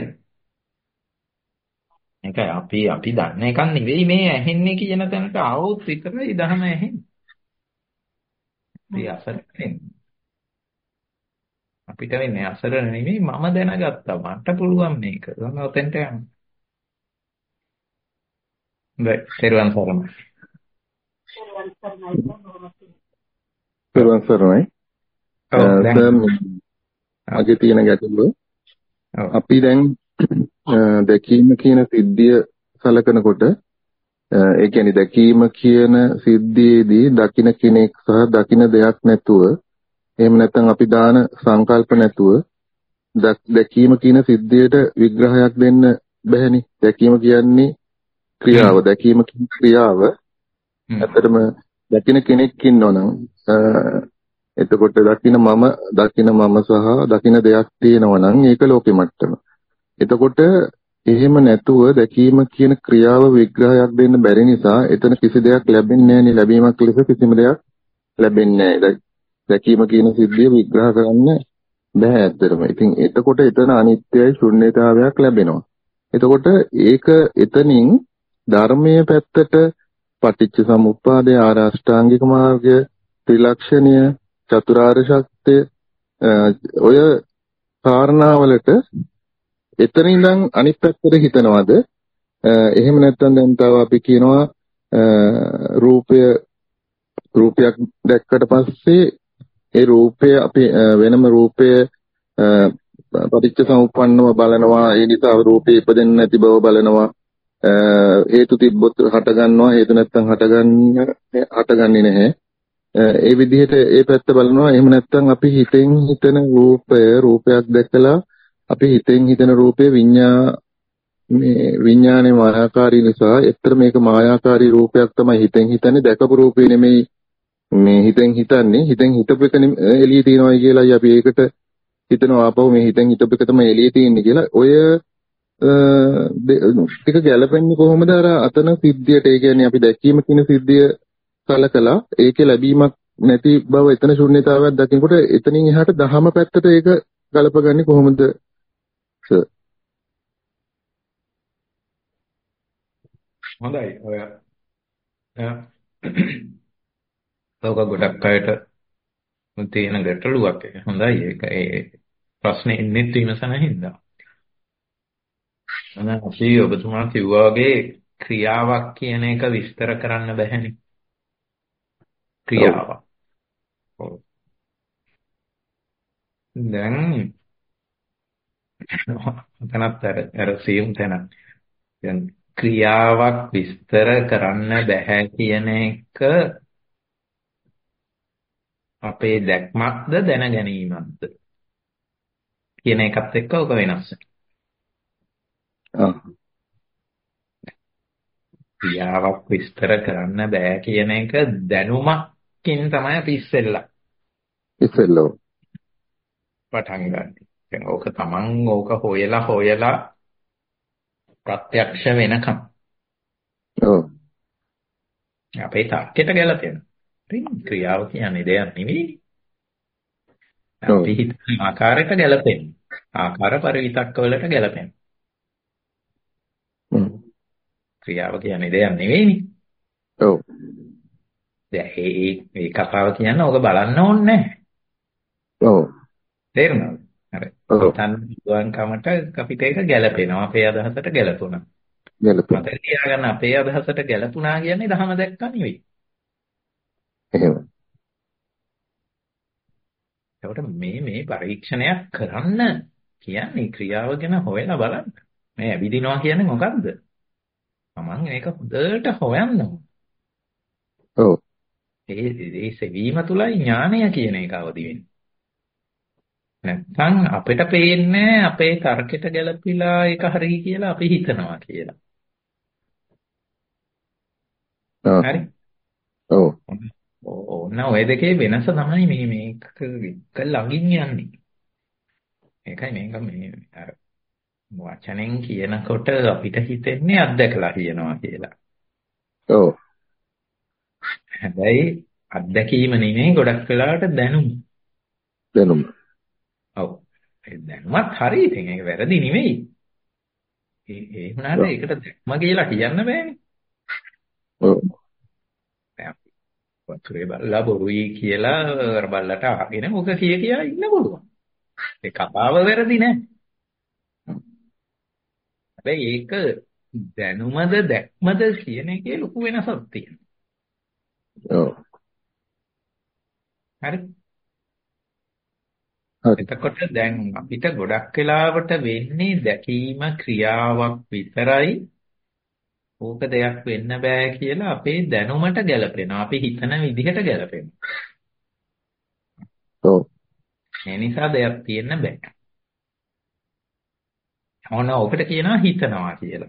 ඒකයි අපි අපි දන්න එකක් නෙවෙයි මේ ඇහෙන්නේ කියන තැනට ආවොත් විතරයි දහම ඇහෙන්නේ. ඒ අසරණ අපිට වෙන්නේ අසරණ නෙවෙයි මම දැනගත්තා මට පුළුවන් මේක. මම ඔතෙන්ට යන්න. බෑ තෙරුවන් සරණයි. තෙරුවන් සරණයි. අගේ තියෙන ගැටලුව අපි දැන් දැකීම කියන සිද්ධිය සලකනකොට ඒ කියන්නේ දැකීම කියන සිද්ධියේදී දකින්න කෙනෙක් සහ දකින්න දෙයක් නැතුව එහෙම නැත්නම් අපි දාන සංකල්ප නැතුව දැකීම කියන සිද්ධියට විග්‍රහයක් දෙන්න බැහැනේ. දැකීම කියන්නේ ක්‍රියාව. දැකීම කියන ක්‍රියාව ඇත්තටම දකින්න කෙනෙක් ඉන්නවනම් එතකොට දකින්න මම දකින්න මම සහ දකින්න දෙයක් තියෙනවා නම් ඒක ලෝකෙ මට්ටම. එතකොට එහෙම නැතුව දැකීම කියන ක්‍රියාව විග්‍රහයක් දෙන්න බැරි නිසා එතන කිසි දෙයක් ලැබෙන්නේ නැහැ නේ. ලැබීමක් ලෙස කිසිම දෙයක් ලැබෙන්නේ නැහැ. දැකීම කියන සිද්ධිය විග්‍රහ කරන්න බෑ ඇත්තටම. ඉතින් එතකොට එතන අනිත්‍යයි ශුන්‍යතාවයක් ලැබෙනවා. එතකොට ඒක එතනින් ධර්මයේ පැත්තට පටිච්ච සමුප්පාදය ආරෂ්ඨාංගික මාර්ගය ත්‍රිලක්ෂණය චතුරාර්ය සත්‍ය ඔය කාරණාවලට එතන ඉඳන් අනිත් පැත්තට හිතනවාද? එහෙම නැත්නම් දැන් තව අපි කියනවා රූපය රූපයක් දැක්කට පස්සේ ඒ රූපය අපි වෙනම රූපය පටිච්ච සමුප්පන්නව බලනවා. ඒ නිසා රූපේ ඉපදෙන්නේ නැති බව බලනවා. හේතු තිබ්බොත් හට ගන්නවා. හේතු නැත්නම් හටගන්න හටගන්නේ නැහැ. ඒ විදිහට ඒ පැත්ත බලනවා. එහෙම නැත්නම් අපි හිතෙන් හිතන රූපය රූපයක් දැකලා අපි හිතෙන් හිතන රූපේ විඤ්ඤා මේ විඤ්ඤාණය මායාකාරී නිසා එතර මේක මායාකාරී රූපයක් තමයි හිතෙන් හිතන්නේ. දැකපු රූපේ නෙමෙයි මේ හිතෙන් හිතන්නේ. හිතෙන් හිතපු එක එළියේ තියෙනවායි කියලායි අපි ඒකට හිතනවා ආපහු මේ හිතෙන් හිතපු එක තමයි එළියේ තියෙන්නේ කියලා. ඔය ටික ගැලපෙන්නේ කොහොමද අර අතන සිද්ධියට? ඒ කියන්නේ අපි දැකීම කියන සිද්ධිය කලකලා ඒකේ ලැබීමක් නැති බව එතන ශුන්‍යතාවයක් දකිනකොට එතනින් එහාට දහම පැත්තට ඒක ගලපගන්නේ කොහොමද සර්? හොඳයි. ඔය ඔක ගොඩක් අයට තියෙන ගැටලුවක් ඒක. හොඳයි. ඒක ඒ ප්‍රශ්නේ ඉන්නේ විමසන හින්දා. අනේ අපි ඔබතුමා කිව්වා වගේ ක්‍රියාවක් කියන එක විස්තර කරන්න බැහැනේ. ක්‍රියාව. ඔව්. දැන් තනත් අර සියුම් තැන. දැන් ක්‍රියාවක් විස්තර කරන්න බැහැ කියන එක අපේ දැක්මක්ද දැන ගැනීමක්ද කියන එකත් එක්ක ඔක වෙනස් ආ ක්‍රියාවක් විස්තර කරන්න බෑ කියන එක දැනුමකින් තමයි අපි ඉස්සෙල්ලා ඉස්සෙල්ලා පටන් ගන්න. දැන් ඕක තමන් ඕක හොයලා හොයලා ප්‍රත්‍යක්ෂ වෙනකම් ඔව් අපේ තර්කයට ගැලපෙන. ඉතින් ක්‍රියාව කියන්නේ දෙයක් නෙවෙයි. අපි හිතන ආකාරයට ගැලපෙන. ආකාර පරිවිතක්ක වලට ගැලපෙන. ක්‍රියාව කියන්නේ දෙයක් නෙවෙයිනේ. ඔව්. දැන් මේ මේ කතාව කියන්නේ ඔක බලන්න ඕනේ නැහැ. ඔව්. තේරුණාද? හරි. තන් දුවන්කමට අපිට ඒක ගැලපෙනවා. අපේ අදහසට ගැලපුණා. ගැලපුණා. මතක තියාගන්න අපේ අදහසට ගැලපුණා කියන්නේ දහම දැක්කා නෙවෙයි. එහෙම. ඒකට මේ මේ පරීක්ෂණයක් කරන්න කියන්නේ ක්‍රියාව ගැන හොයලා බලන්න. මේ ඇවිදිනවා කියන්නේ මොකක්ද? තමන් මේක හොඳට හොයන්න ඕන. ඔව්. ඒ ඒ සෙවීම තුලයි ඥානය කියන එක අවදි වෙන්නේ. නැත්නම් අපිට පේන්නේ අපේ තර්කයට ගැලපිලා ඒක හරි කියලා අපි හිතනවා කියලා. හරි. ඔව්. ඕන ඔය දෙකේ වෙනස තමයි මේ මේක එක ළඟින් යන්නේ. ඒකයි මේක මේ අර වචනෙන් කියනකොට අපිට හිතෙන්නේ අත්දැකලා කියනවා කියලා. ඔව්. හැබැයි අත්දැකීම නෙමෙයි ගොඩක් වෙලාවට දැනුම. දැනුම. ඔව්. ඒ දැනුමත් හරි. ඉතින් ඒක වැරදි නෙමෙයි. ඒ ඒ වුණාට ඒකට දැක්ම කියලා කියන්න බෑනේ. ඔව්. වතුරේ බල්ලා බොරුයි කියලා බල්ලට අහගෙන මොක කිය කියා ඉන්න පුළුවන්. ඒ කතාව වැරදි නෑ. හැබැයි ඒක දැනුමද දැක්මද කියන එකේ ලොකු වෙනසක් තියෙනවා. ඔව්. හරි. එතකොට දැන් අපිට ගොඩක් වෙලාවට වෙන්නේ දැකීම ක්‍රියාවක් විතරයි. ඕක දෙයක් වෙන්න බෑ කියලා අපේ දැනුමට ගැලපෙනවා. අපි හිතන විදිහට ගැලපෙනවා. ඔව්. ඒ නිසා දෙයක් තියෙන්න බෑ. මොන ඔකට කියනවා හිතනවා කියලා.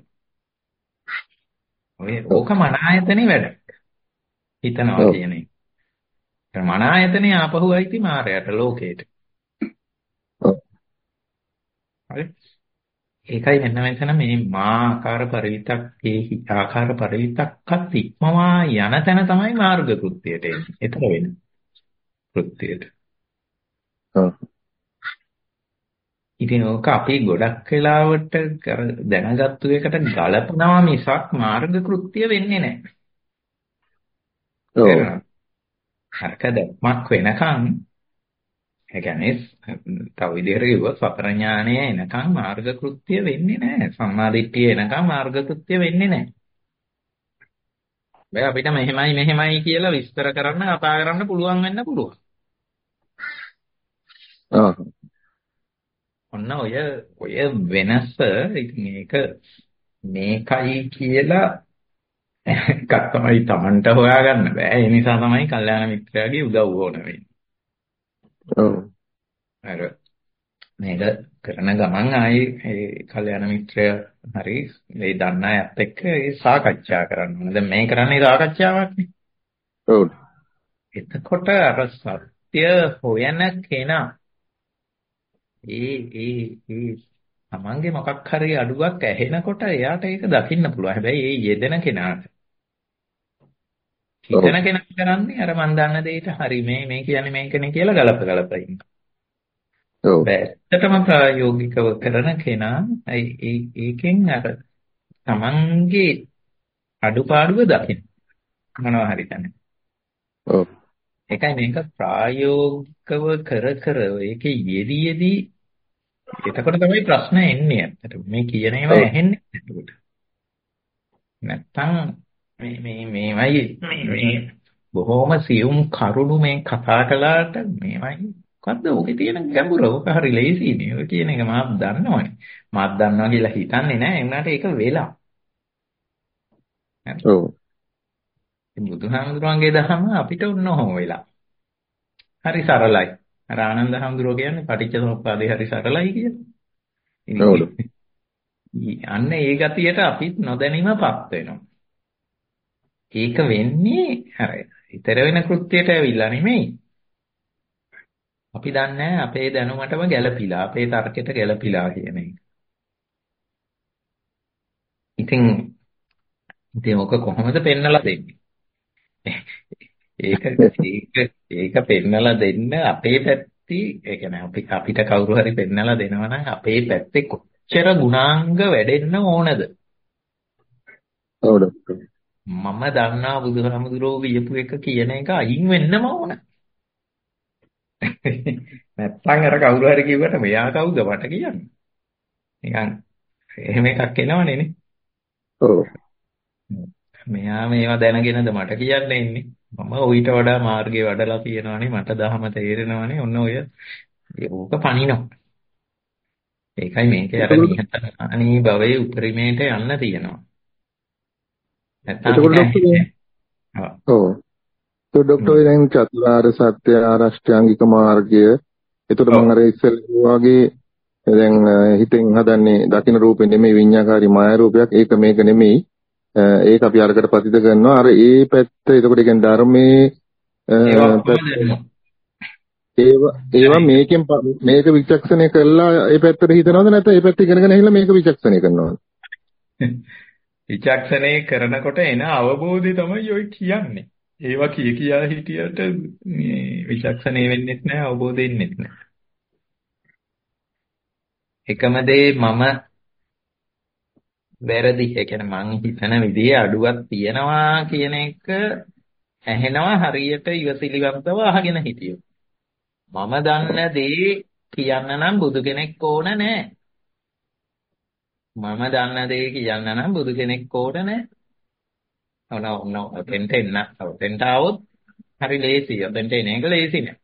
ඔය ඕක මන ආයතනේ වැඩක්. හිතනවා කියන එක. මන ආයතනේ ආපහු ඇවිත් මායයට ලෝකයට. හරි. ඒකයි මෙන්න මෙතන මේ මා ආකාර පරිවිතක්කේ ආකාර පරිවිතක්කත් ඉක්මවා යන තැන තමයි මාර්ග කෘත්‍යයට එන්නේ. ඒතර වෙන කෘත්‍යයට. ඔව්. ඉතින් ඕක අපි ගොඩක් වෙලාවට දැනගත්තු එකට ගලපනවා මිසක් මාර්ග කෘත්‍ය වෙන්නේ නැහැ. ඔව්. හරක දැක්මක් වෙනකන් ඒ කියන්නේ තව විදිහට කිව්වොත් සතර ඥානය එනකන් මාර්ග කෘත්‍ය වෙන්නේ නැහැ. සම්මා දිට්ඨිය එනකන් මාර්ග කෘත්‍ය වෙන්නේ නැහැ. බෑ අපිට මෙහෙමයි මෙහෙමයි කියලා විස්තර කරන්න කතා කරන්න පුළුවන් වෙන්න පුළුවන්. ආ. ඔන්න ඔය ඔය වෙනස ඉතින් ඒක මේකයි කියලා එකක් තමයි Tamanට හොයාගන්න බෑ. ඒ නිසා තමයි කල්යාණ මිත්‍රයාගේ උදව් ඕන වෙන්නේ. ඔව්. අර මේක කරන ගමන් ආයේ ඒ කල්යාණ මිත්‍රය හරි මේ දන්න අයත් එක්ක ඒ සාකච්ඡා කරන්න ඕනේ. දැන් මේ කරන්නේ සාකච්ඡාවක්නේ. ඔව්. එතකොට අර සත්‍ය හොයන කෙනා ඒ ඒ ඒ තමන්ගේ මොකක් හරි අඩුවක් ඇහෙනකොට එයාට ඒක දකින්න පුළුවන්. හැබැයි ඒ යෙදෙන කෙනාට හිතන කෙනා කරන්නේ අර මන් දන්න දෙයට හරි මේ මේ කියන්නේ මේකනේ කියලා ගලප ගලප ඉන්න. ඔව්. ඇත්තටම ප්‍රායෝගිකව කරන කෙනා ඒ ඒකෙන් අර තමන්ගේ අඩුපාඩුව දකින්න. මොනවා හරි තමයි. ඔව්. ඒකයි මේක ප්‍රායෝගිකව කර කර ඒකේ යෙදී යෙදී එතකොට තමයි ප්‍රශ්න එන්නේ ඇත්තට. මේ කියන ඒවා ඇහෙන්නේ එතකොට. නැත්තම් මේ මේ මේවයි මේ බොහොම සියුම් කරුණු මේ කතා කළාට මේවයි මොකද්ද ඔකේ තියෙන ගැඹුර? ඔක හරි ලේසියිනේ. ඔය කියන එක මාත් දන්නවනේ. මාත් දන්නවා කියලා හිතන්නේ නැහැ. ඒ වුණාට ඒක වෙලා. ඔව්. බුදුහාමුදුරන්ගේ දහම අපිට උන්නෝම වෙලා. හරි සරලයි. අර ආනන්ද හැඳුරෝ කියන්නේ පටිච්චසමුප්පාදේ හරි සරලයි කියලා. අන්න ඒ ගතියට අපි නොදැනීමපත් වෙනවා. ඒක වෙන්නේ අර ඊතර වෙන කෘත්‍යයට ඇවිල්ලා නෙමෙයි. අපි දන්නේ අපේ දැනුමටම ගැළපිලා, අපේ තර්කයට ගැළපිලා කියන එක. ඉතින් ඉතින් ඔක කොහොමද පෙන්නලා දෙන්නේ? ඒක ඒක ඒක පෙන්නලා දෙන්න අපේ පැත්තේ, ඒ කියන්නේ අපි අපිට කවුරු හරි පෙන්නලා දෙනවා නම් අපේ පැත්තේ කොච්චර ගුණාංග වැඩෙන්න ඕනද? ඔව්. මම දන්නා බුදුහාමුදුරුවෝ කියපු එක කියන එක අයින් වෙන්නම ඕන. නැත්තම් අර කවුරු හරි කිව්වට මෙයා කවුද මට කියන්නේ? නිකන් එහෙම එකක් එනවනේ නේ. ඔව්. මෙයා මේවා දැනගෙනද මට කියන්නේ ඉන්නේ. මම ඌට වඩා මාර්ගේ වඩලා තියෙනවානේ, මට දහම තේරෙනවානේ. ඔන්න ඔය ඕක පණිනවා. ඒකයි මේකේ අර නිහතමානී භවයේ උපරිමයට යන්න තියෙනවා. එතකොට ඔව්. તો ડોક્ટર දැන් චතුරාර්ය සත්‍ය ආරෂ්ඨාංගික මාර්ගය. එතකොට මම අර ඉස්සෙල්ලා වගේ දැන් හිතෙන් හදන්නේ දකින්න රූපේ නෙමෙයි විඤ්ඤාකාරී මායා රූපයක්. ඒක මේක නෙමෙයි. ඒක අපි අරකට පතිත කරනවා. අර ඒ පැත්ත එතකොට කියන්නේ ධර්මයේ ඒවා ඒවා මේකෙන් මේක විචක්ෂණය කළා ඒ පැත්තට හිතනවද නැත්නම් ඒ පැත්ත ඉගෙනගෙන ඇහිලා මේක විචක්ෂණය කරනවද? විචක්ෂණය කරනකොට එන අවබෝධය තමයි ඔය කියන්නේ. ඒවා කිය කියා හිටියට මේ විචක්ෂණය වෙන්නේ නැහැ, අවබෝධ වෙන්නේ නැහැ. එකම දේ මම වැරදි, ඒ කියන්නේ මං හිතන විදිහේ අඩුවක් තියනවා කියන එක ඇහෙනවා හරියට ඉවසිලිවන්තව අහගෙන හිටියොත්. මම දන්න දේ කියන්න නම් බුදු කෙනෙක් ඕන නැහැ. මම දන්න දේ කියන්න නම් බුදු කෙනෙක් ඕන නැහැ. ඔන ඔන ඔතෙන්ට එන්න ඔතෙන්ට આવොත් හරි ලේසි. ඔතෙන්ට එන එක ලේසි නෑ.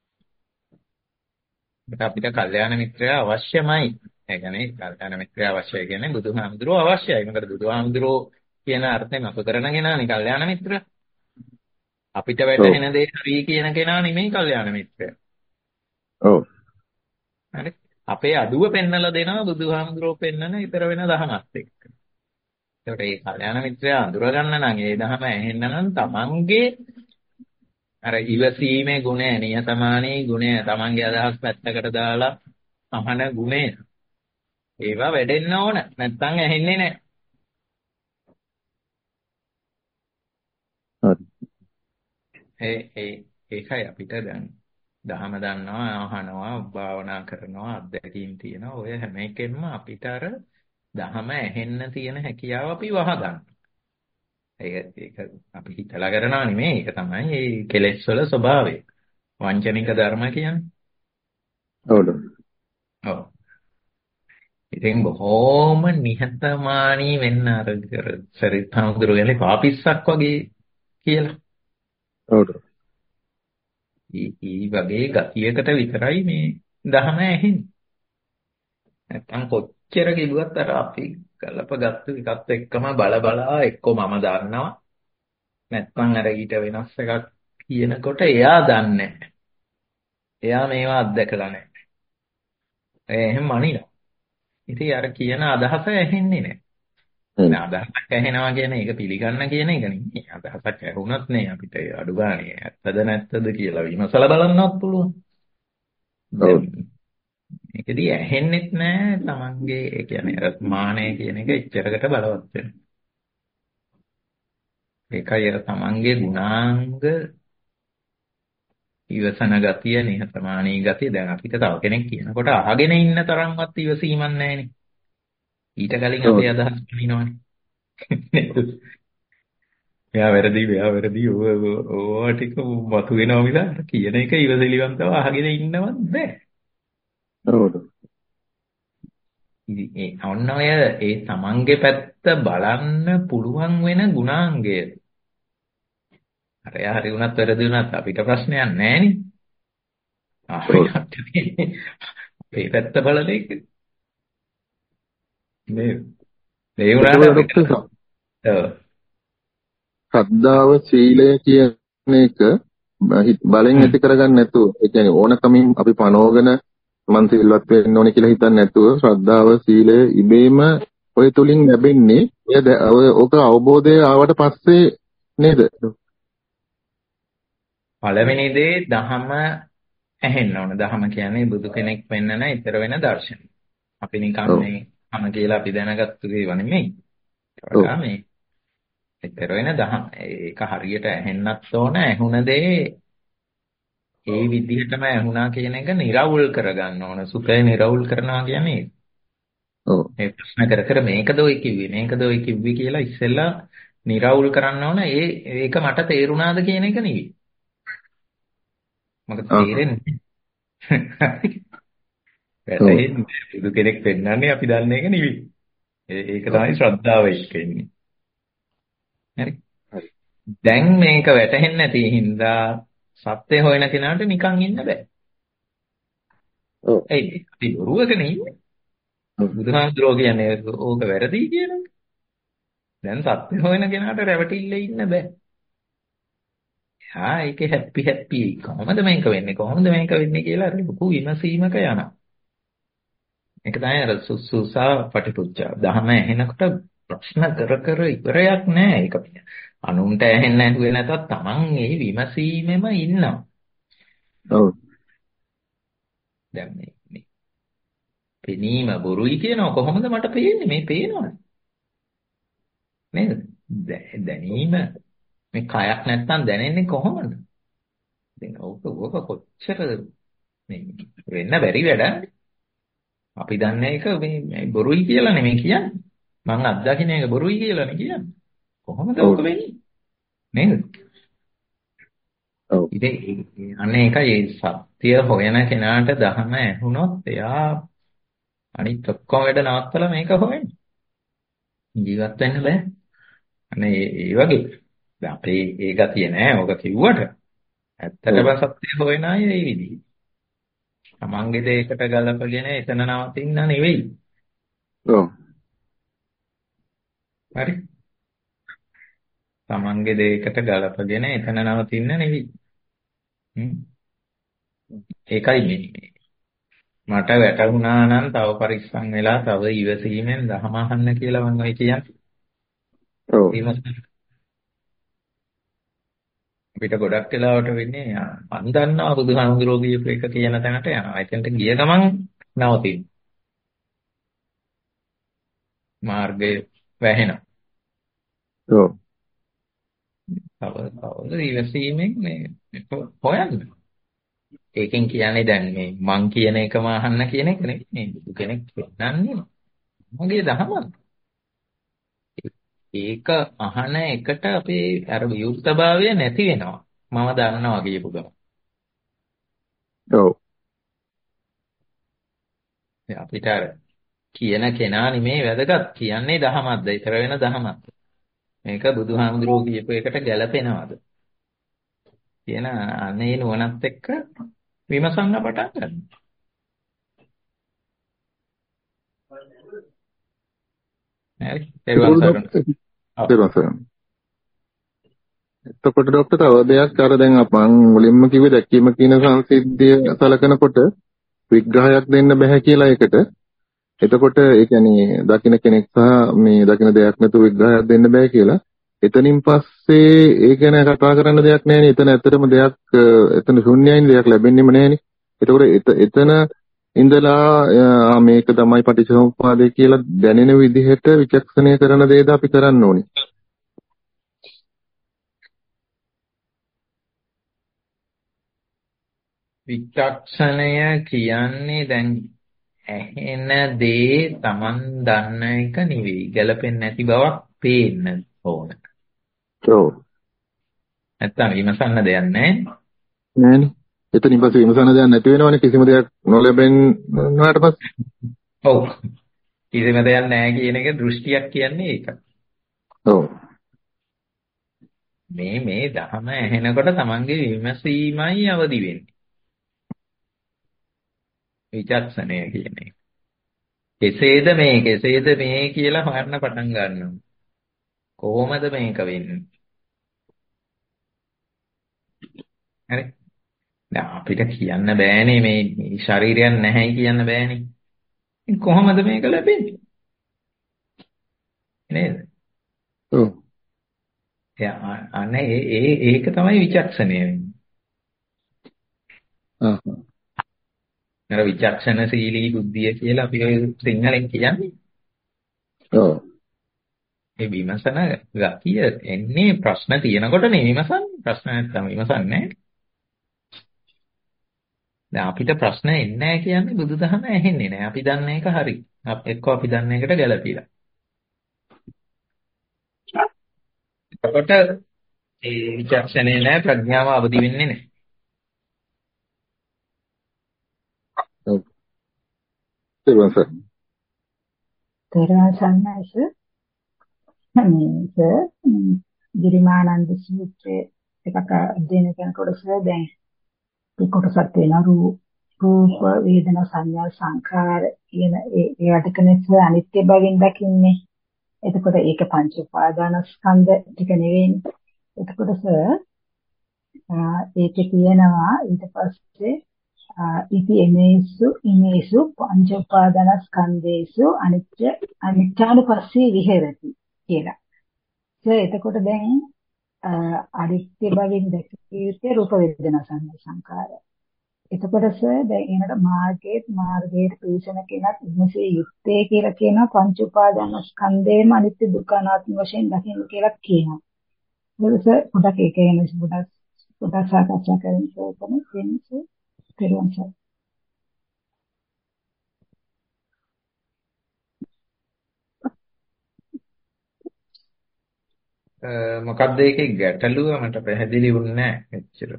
අපිට කල්යාණ මිත්‍රයා අවශ්‍යමයි. ඒ කියන්නේ කල්යාණ මිත්‍රයා අවශ්‍යයි කියන්නේ බුදුහාමුදුරුවෝ අවශ්‍යයි. මොකද බුදුහාමුදුරුවෝ කියන අර්ථයෙන් අප කරන කෙනානේ කල්යාණ මිත්‍ර. අපිට වැටහෙන දේ හරි කියන කෙනා නෙමෙයි කල්යාණ මිත්‍රයා. ඔව්. හරි. අපේ අඩුව පෙන්නලා දෙනවා බුදුහාමුදුරුවෝ පෙන්නන ඊතර වෙන දහමත් එක්ක. ඒකට මේ කල්යාණ මිත්‍රයා අඳුර ගන්න නම් ඒ දහම ඇහෙන්න නම් තමන්ගේ අර ඉවසීමේ ගුණය, නියතමානී ගුණය, තමන්ගේ අදහස් පැත්තකට දාලා අහන ගුණය ඒවා වැඩෙන්න ඕන. නැත්තම් ඇහෙන්නේ නැහැ. හරි. ඒ ඒ ඒකයි අපිට දැන් දහම දන්නවා, අහනවා, භාවනා කරනවා, අත්දැකීම් තියෙනවා. ඔය හැම එකෙන්ම අපිට අර දහම ඇහෙන්න තියෙන හැකියාව අපි වහගන්න. ඒක ඒක අපි හිතලා කරනවා නෙමෙයි. ඒක තමයි මේ කෙලෙස් වල ස්වභාවය. වංචනික ධර්ම කියන්නේ. ඔව්. ඔව්. ඉතින් බොහොම නිහතමානී වෙන්න අර සරිත්හාමුදුරුවෝ කියන්නේ පාපිස්සක් වගේ කියලා. ඔව්. ඊ වගේ ගතියකට විතරයි මේ දහම ඇහෙන්නේ. නැත්තම් කොච්චර කිව්වත් අර අපි කලපගත්තු එකත් එක්කම බල බලා එක්කෝ මම දන්නවා. නැත්තම් අර ඊට වෙනස් එකක් කියනකොට එයා දන්නේ නැහැ. එයා මේවා අත්දකලා නැහැ. ඒ එහෙම මනිනවා. ඉතින් අර කියන අදහස ඇහෙන්නේ නැහැ. අදහසක් ඇහෙනවා කියන එක පිළිගන්න කියන එක නෙමෙයි. අදහසක් ඇහුණත් නේ අපිට අඩු ගානේ ඇත්තද නැත්තද කියලා විමසලා බලන්නවත් පුළුවන්. ඔව්. ඒකදී ඇහෙන්නෙත් නෑ තමන්ගේ, ඒ කියන්නේ අර මානය කියන එක එච්චරකට බලවත් වෙනවා. ඒකයි අර තමන්ගේ ගුණාංග ඉවසන ගතිය, නිහතමානී ගතිය. දැන් අපිට තව කෙනෙක් කියනකොට අහගෙන ඉන්න තරම්වත් ඉවසීමක් නැහැනේ. ඊට කලින් අපේ අදහස් පිළිනවනේ. මෙයා වැරදි, මෙයා වැරදි, ඕවා ටික වතු වෙනවා මිස කියන එක ඉවසිලිවන්තව අහගෙන ඉන්නවත් බෑ. ඔව්. ඒ ඔන්න ඔය ඒ තමන්ගේ පැත්ත බලන්න පුළුවන් වෙන ගුණාංගය. අර යා හරි වුණත් වැරදි වුණත් අපිට ප්‍රශ්නයක් නැහැනේ. අපිට අපේ පැත්ත බලන එක. මේ ඒ උනාට ශ්‍රද්ධාව සීලය කියන එක බලෙන් ඇති කරගන්න නැතුව ඒ කියන්නේ ඕනකමින් අපි පනෝගෙන මන් සිල්වත් වෙන්න ඕනේ කියලා හිතන්නේ නැතුව ශ්‍රද්ධාව සීලය ඉබේම ඔය තුලින් ලැබෙන්නේ ඔය ඔක අවබෝධය ආවට පස්සේ නේද? පළවෙනි දේ දහම ඇහෙන්න ඕන. දහම කියන්නේ බුදු කෙනෙක් වෙන්නන ඊතර වෙන දර්ශනය. අපි නිකන් මේ අම කියලා අපි දැනගත්තු දේව නෙමෙයි. ඒකට මේ ඊතර වෙන දහම. ඒක හරියට ඇහෙන්නත් ඕන. ඇහුණ දේ ඒ විදිහටම ඇහුණා කියන එක निराවුල් කරගන්න ඕන. සුඛය निराවුල් කරනවා කියන්නේ ඔව්. මේ ප්‍රශ්න කර කර මේකද ඔය කිව්වේ මේකද ඔය කිව්වේ කියලා ඉස්සෙල්ලා निराවුල් කරන්න ඕන. ඒ ඒක මට තේරුණාද කියන එක නෙවෙයි. මොකද තේරෙන්නේ වැටෙන්නේ බුදු කෙනෙක් පෙන්නන්නේ අපි දන්න එක නෙවෙයි. ඒක තමයි ශ්‍රද්ධාව එක්ක ඉන්නේ. හරි. දැන් මේක වැටහෙන්නේ නැති හින්දා සත්‍ය හොයන කෙනාට නිකන් ඉන්න බෑ. ඔව්. ඒ අපි බොරුවකනේ ඉන්නේ. බුදුහාමුදුරුවෝ කියන්නේ ඕක වැරදි කියනවා. දැන් සත්‍ය හොයන කෙනාට රැවටිල්ල ඉන්න බෑ. යා ඒකේ හැපි හැපි කොහොමද මේක වෙන්නේ කොහොමද මේක වෙන්නේ කියලා ලොකු විමසීමක යනවා. ඒක තමයි අර සුසුසා පටිපුච්චා. දහම ඇහෙනකොට ප්‍රශ්න කර කර ඉවරයක් නෑ. ඒක අනුන්ට ඇහෙන්නේ නැතුවේ නැතත් Taman ඒ විමසීමෙම ඉන්නවා. ඔව්. දැන් මේ මේ පෙනීම බොරුයි කියනවා කොහොමද මට පේන්නේ මේ පේනවනේ. නේද? දැනීම මේ කයක් නැත්තම් දැනෙන්නේ කොහොමද? දැන් ඕක ඕක කොච්චර මේ වෙන්න බැරි වැඩක්. අපි දන්නේ ඒක මේ බොරුයි කියලා නෙමෙයි කියන්නේ. මං අත්දකින්න එක බොරුයි කියලා නේ කියන්නේ. කොහොමද ඕක වෙන්නේ? නේද? ඔව්. ඉතින් අනේ ඒකයි සත්‍ය හොයන කෙනාට දහම ඇහුනොත් එයා අනිත් ඔක්කොම වැඩ නවත්තලා මේක හොයන්නේ. ජීවත් වෙන්න බෑ. අනේ ඒ වගේ අපේ ඒ ගතිය නෑ ඔක කිව්වට ඇත්තටම සත්‍ය හොයන අය ඒ විදිහේ. තමන්ගේ දෙයකට ගලපගෙන එතන නවතින්න නෙවෙයි. ඔව්. හරි. තමන්ගේ දෙයකට ගලපගෙන එතන නවතින්න නෙවෙයි. හ්ම්. ඒකයි මේ මට වැටුණා නම් තව පරිස්සම් වෙලා තව ඉවසීමෙන් දහම අහන්න කියලා මම ඔය කියන්නේ. ඔව්. අපිට ගොඩක් වෙලාවට වෙන්නේ මන් දන්නවා බුදුහාමුදුරුවෝ කියපු එක කියන තැනට යනවා. එතනට ගිය ගමන් නවතින. මාර්ගය වැහෙනවා. ඔව්. තව තව ඉවසීමෙන් මේ හොයන්න. ඒකෙන් කියන්නේ දැන් මේ මං කියන එකම අහන්න කියන එක නෙවෙයි. මේ බුදු කෙනෙක් පෙන්නන්නේ මගේ දහම. ඒක අහන එකට අපේ අර විවෘතභාවය නැති වෙනවා. මම දන්නවා කියපු ගමන්. ඔව්. අපිට අර කියන කෙනා නෙමේ වැදගත්. කියන්නේ දහමක්ද? ඊතර වෙන දහමක්ද? මේක බුදුහාමුදුරුවෝ කියපු එකට ගැලපෙනවද? කියන අනේ නුවණත් එක්ක විමසන්න පටන් ගන්න. හරි. පෙරවන් සරණ. එතකොට ડોක්ටර් තව දෙයක් අර දැන් අපන් මුලින්ම කිව්වේ දැකීම කියන සංසිද්ධිය සලකනකොට විග්‍රහයක් දෙන්න බෑ කියලා එකට. එතකොට ඒ කියන්නේ දකින්න කෙනෙක් සහ මේ දකින්න දෙයක් නැතුව විග්‍රහයක් දෙන්න බෑ කියලා. එතනින් පස්සේ ඒ ගැන කතා කරන්න දෙයක් නැහැනේ. එතන ඇත්තටම දෙයක් එතන ශුන්‍යයින් දෙයක් ලැබෙන්නෙම නැහැනේ. එතකොට එතන ඉඳලා මේක තමයි පටිච්චසමුප්පාදය කියලා දැනෙන විදිහට විචක්ෂණය කරන දේද අපි කරන්න ඕනේ. විචක්ෂණය කියන්නේ දැන් ඇහෙන දේ Taman දන්න එක නෙවෙයි. ගැලපෙන්නේ නැති බවක් පේන්න ඕන. ඔව්. නැත්තම් විමසන්න දෙයක් නැහැ. නෑනේ. එතනින් පස්සේ විමසන්න දෙයක් නැති වෙනවනේ කිසිම දෙයක් නොලැබෙන්නාට පස්සේ. ඔව්. කිසිම දෙයක් නැහැ කියන එක දෘෂ්ටියක් කියන්නේ ඒක. ඔව්. මේ මේ දහම ඇහෙනකොට Tamanගේ විමසීමයි අවදි වෙන්නේ. විචක්ෂණය කියන්නේ. කෙසේද මේ කෙසේද මේ කියලා හොයන්න පටන් ගන්නවා. කොහොමද මේක වෙන්නේ? හරි. දැන් අපිට කියන්න බෑනේ මේ ශරීරයක් නැහැයි කියන්න බෑනේ. කොහොමද මේක ලැබෙන්නේ? නේද? ඔව්. අනේ ඒ ඒක තමයි විචක්ෂණය වෙන්නේ. ආ. නේද විචක්ෂණශීලී බුද්ධිය කියලා අපි ඔය සිංහලෙන් කියන්නේ. ඔව්. ඒ විමසන ගතිය එන්නේ ප්‍රශ්න තියෙනකොට නේ විමසන්නේ. ප්‍රශ්න නැත්නම් විමසන්නේ නැහැ. දැන් අපිට ප්‍රශ්න එන්නේ නැහැ කියන්නේ බුදුදහම ඇහෙන්නේ නැහැ. අපි දන්න එක හරි. එක්ක අපි දන්න එකට ගැළපීලා. එතකොට ඒ විචක්ෂණේ නැහැ ප්‍රඥාව අවදි වෙන්නේ නැහැ. ඔව්. තේරුණා සර්. තේරුණා සන්නයිස මේක ගිරිමානන්ද සූත්‍රයේ එකක අධ්‍යයනය කරනකොට සර් දැන් මේ කොටසක් තියෙනවා රූප වේදනා සංඥා සංඛාර කියන ඒ ඒවට කෙනෙක් අනිත්‍ය බවින් දකින්නේ. එතකොට ඒක පංච උපාදානස්කන්ධ ටික නෙවෙයි. එතකොට සර් ඒකේ කියනවා ඊට පස්සේ ඉති එමේසු ඉමේසු පංච උපාදානස්කන්ධේසු අනිත්‍ය අනිත්‍යානුපස්සී විහෙරති කියලා. සර් එතකොට දැන් අනිත්‍ය බවින් දැකිය යුත්තේ රූප වේදනා සංඥා සංඛාර. එතකොට සර් දැන් එනට මාර්ගයේ මාර්ගයේ පිළිසන කෙනත් ඉමසේ යුත්තේ කියලා කියනවා පංච උපාදානස්කන්ධේම අනිත්‍ය දුක්ඛ අනාත්ම වශයෙන් දකින්න කියලා කියනවා. ඒක සර් පොඩක් ඒක ගැන පොඩක් පොඩක් සාකච්ඡා කරන්න ඕනේ කියන්නේ තේරුම් සර්. මොකක්ද ඒකේ ගැටලුව මට පැහැදිලි වුණේ නැහැ එච්චර.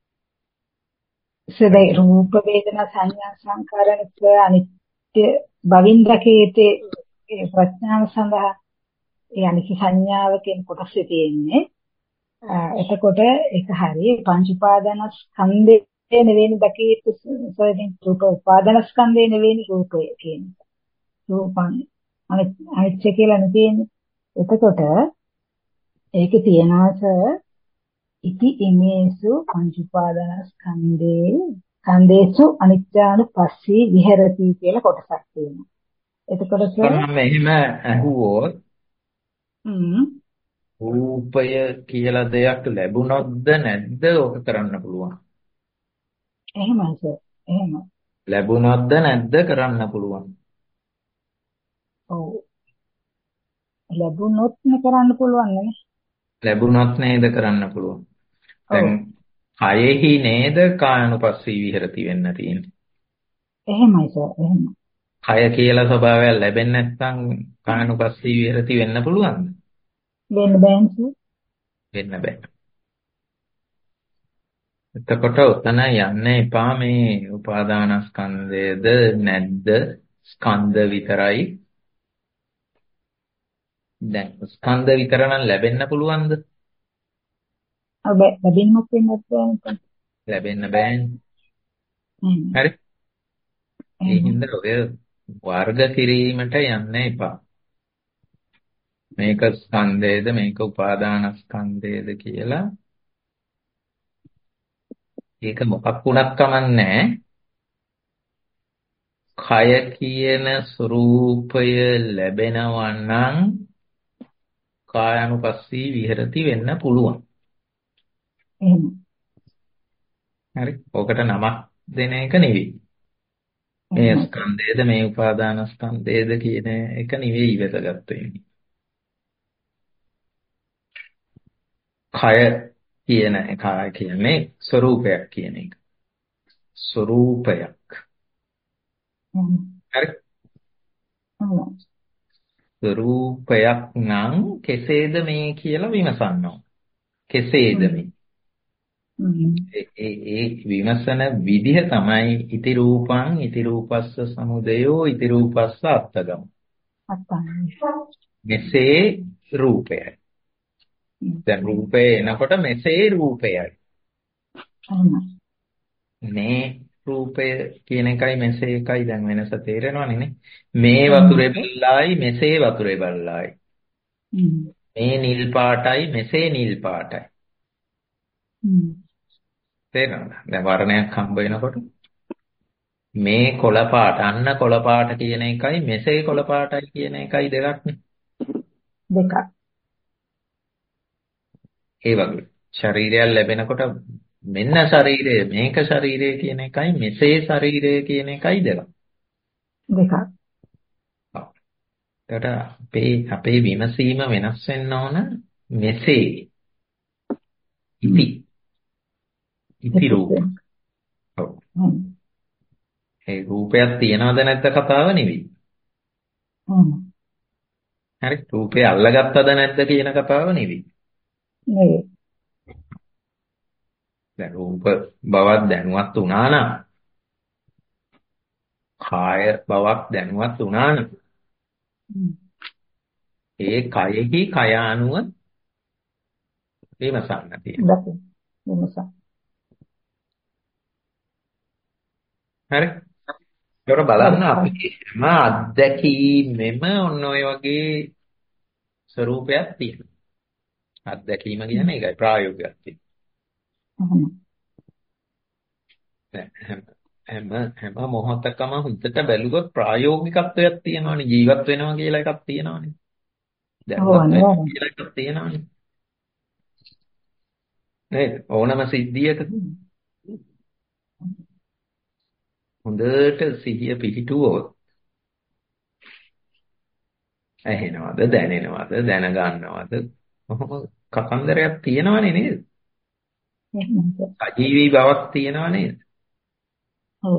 සදේ රූප වේදනා සංඥා සංකාරණක අනිත්‍ය බවින් දකේතේ ප්‍රඥාව සඳහා ඒ අනිත්‍ය සංඥාව කියන කොටසේ තියෙන්නේ. එතකොට ඒක හරිය පංච උපාදානස්කන්ධේ නෙවෙයි දකේත සෝදින් රූප උපාදානස්කන්ධේ නෙවෙයි රූපය කියන්නේ. රූපං අනිත්‍ය කියලා නෙන්නේ. එතකොට ඒකේ තියනවාස ඉති ඉමේසු පංච උපාදානස්කන්ධේ ස්කන්ධේසු අනිත්‍යානුපස්සී විහෙරති කියලා කොටසක් තියෙනවා. එතකොට මම එහෙම අහුවොත් හ්ම් රූපය කියලා දෙයක් ලැබුණොත්ද නැද්ද ඔක කරන්න පුළුවන්. එහෙමයි සර්. එහෙම. ලැබුණොත්ද නැද්ද කරන්න පුළුවන්. ඔව්. ලැබුණොත් නේ කරන්න පුළුවන් නේ. ලැබුණොත් නේද කරන්න පුළුවන්. දැන් කයෙහි නේද කායනුපස්සී විහෙරති වෙන්න තියෙන්නේ. එහෙමයි සර්. එහෙමයි. කය කියලා ස්වභාවයක් ලැබෙන්නේ නැත්නම් කායනුපස්සී විහෙරති වෙන්න පුළුවන්ද? වෙන්න බෑනේ. වෙන්න බෑ. එතකොට උතන යන්න එපා මේ උපාදානස්කන්ධයද නැද්ද ස්කන්ධ විතරයි. දැන් ස්කන්ධ විතර නම් ලැබෙන්න පුළුවන්ද? ඔබ ලැබෙන්නත් වෙන්නත් බෑනේ. ලැබෙන්න බෑනේ. හරි. ඒ හින්දා ඔය වර්ග කිරීමට යන්න එපා. මේක ස්කන්ධයේද මේක උපාදානස්කන්ධයේද කියලා ඒක මොකක් වුණත් කමන්නේ. කය කියන ස්වરૂපය ලැබෙනවා නම් කායानुපස්සී විහෙරති වෙන්න පුළුවන්. එහෙම. හරි. ඔකට නමක් දෙන එක නෙවෙයි. මේ ස්කන්ධයේද මේ උපාදානස්කන්ධයේද කියන එක නෙවෙයි ඉවතගත්ත වෙන්නේ. කය කියන එක කියන්නේ ස්වરૂපයක් කියන එක. ස්වરૂපයක්. හරි. ස්වરૂපයක් නම් කෙසේද මේ කියලා විමසන්න ඕන. කෙසේද මේ? ඒ ඒ විමසන විදිහ තමයි ඉති රූපං ඉති රූපස්ස සමුදයෝ ඉති රූපස්ස අත්තගම. මෙසේ රූපයයි. දැන් රූපේ එනකොට මෙසේ රූපයයි. මේ රූපය කියන එකයි මෙසේ එකයි දැන් වෙනස තේරෙනවනේ නේ. මේ වතුරේ බල්ලායි මෙසේ වතුරේ බල්ලායි. මේ නිල් පාටයි මෙසේ නිල් පාටයි. තේරෙනවද? දැන් වර්ණයක් හම්බ වෙනකොට මේ කොළ පාට අන්න කොළ පාට කියන එකයි මෙසේ කොළ පාටයි කියන එකයි දෙකක් නේ. දෙකක්. ඒ වගේ ශරීරයක් ලැබෙනකොට මෙන්න ශරීරය මේක ශරීරය කියන එකයි මෙසේ ශරීරය කියන එකයි දෙකක්. දෙකක්. එතකොට අපේ අපේ විමසීම වෙනස් වෙන්න ඕන මෙසේ ඉති ඉති රූප. ඔව්. ඒ රූපයක් තියනවද නැද්ද කතාව නෙවෙයි. හ්ම්. හරි රූපේ අල්ලගත්තද නැද්ද කියන කතාව නෙවෙයි. නෙවෙයි. දැන් රූප බවක් දැනුවත් වුණා නම් කාය බවක් දැනුවත් වුණා නම් ඒ කයෙහි කය අනුව විමසන්න තියෙනවා. විමසන්න. හරි. ඒකට බලන්න අපි හැම අත්දැකීමෙම ඔන්න ඔය වගේ ස්වરૂපයක් තියෙනවා. අත්දැකීම කියන්නේ ඒකයි ප්‍රායෝගිකයක් තියෙනවා. හැම හැම මොහොතකම හුදට බැලුවොත් ප්‍රායෝගිකත්වයක් තියෙනවානේ ජීවත් වෙනවා කියලා එකක් තියෙනවානේ. දැනුවත් වෙනවා කියලා එකක් තියෙනවානේ. නේද? ඕනම සිද්ධියක හොඳට සිහිය පිහිටුවොත් ඇහෙනවද දැනෙනවද දැනගන්නවද කොහොම කතන්දරයක් තියෙනවනේ නේද? සජීවී බවක් තියෙනව නේද? ඔව්.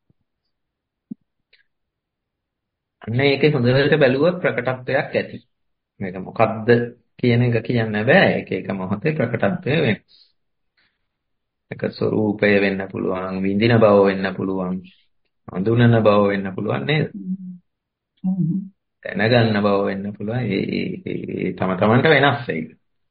අන්න ඒකේ හොඳට බැලුවොත් ප්‍රකටත්වයක් ඇති. මේක මොකද්ද කියන එක කියන්න බෑ. ඒක එක මොහොතේ ප්‍රකටත්වය වෙනස්. ඒක ස්වરૂපය වෙන්න පුළුවන්, විඳින බව වෙන්න පුළුවන්, හඳුනන බව වෙන්න පුළුවන් නේද? දැනගන්න බව වෙන්න පුළුවන්. ඒ ඒ තම තමන්ට වෙනස් ඒක.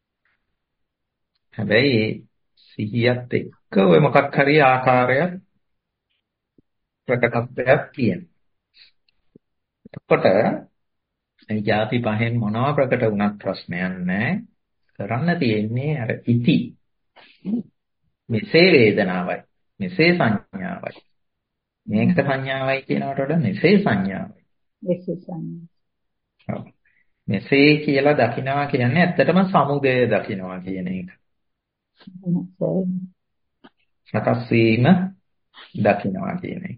හැබැයි සිහියත් එක්ක ඔය මොකක් හරි ආකාරයක් ප්‍රකටත්වයක් තියෙනවා. එතකොට මේ ಜಾති පහෙන් මොනවා ප්‍රකට වුණත් ප්‍රශ්නයක් නැහැ. කරන්න තියෙන්නේ අර ඉති. මෙසේ වේදනාවයි. මෙසේ සංඥාවයි. මේක සංඥාවයි කියනකට වඩා මෙසේ සංඥාවයි. මෙසේ සංඥා. මෙසේ කියලා දකිනවා කියන්නේ ඇත්තටම සමුදය දකිනවා කියන එක. සකස් වීම දකිනවා කියන එක.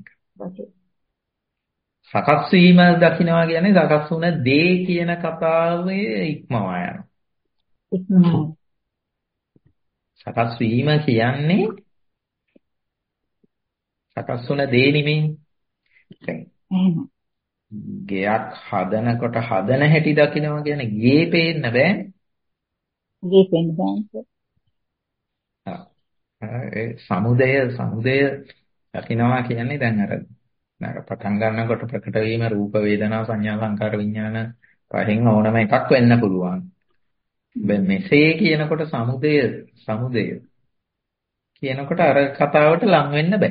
සකස් වීම දකිනවා කියන්නේ සකස් වුණ දේ කියන කතාවේ ඉක්මවා යනවා. ඉක්මවා. සකස් වීම කියන්නේ සකස් වුණ දේ නෙමෙයි. එහෙනම් ගයක් හදනකොට හදන හැටි දකිනවා කියන්නේ ගේ පේන්න බෑ. ගේ පේන්න බෑ. ඒ සමුදය සමුදය දකිනවා කියන්නේ දැන් අර නේද පටන් ගන්නකොට ප්‍රකට වීම රූප වේදනා සංඥා සංකාර විඥාන පහෙන් ඕනම එකක් වෙන්න පුළුවන්. මෙසේ කියනකොට සමුදය සමුදය කියනකොට අර කතාවට ලං වෙන්න බෑ.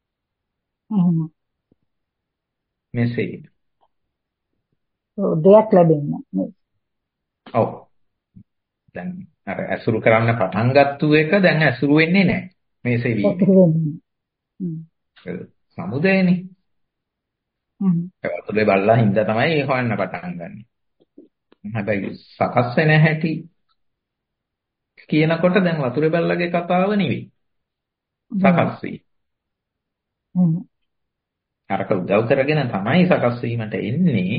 මෙසේ. ඔව් දෙයක් ලැබෙන්නේ. ඔව්. දැන් අර ඇසුරු කරන්න පටන් ගත්තු එක දැන් ඇසුරු වෙන්නේ නැහැ. මෙසේ වීම. සමුදයනේ. හ්ම්. ඒකතුලේ බලලා හින්දා තමයි හොයන්න පටන් ගන්නෙ. හැබැයි සකස් වෙන හැටි කියනකොට දැන් වතුරේ බල්ලගේ කතාව නෙවෙයි. සකස් වීම. හ්ම්. අරක උදව් කරගෙන තමයි සකස් වීමට එන්නේ.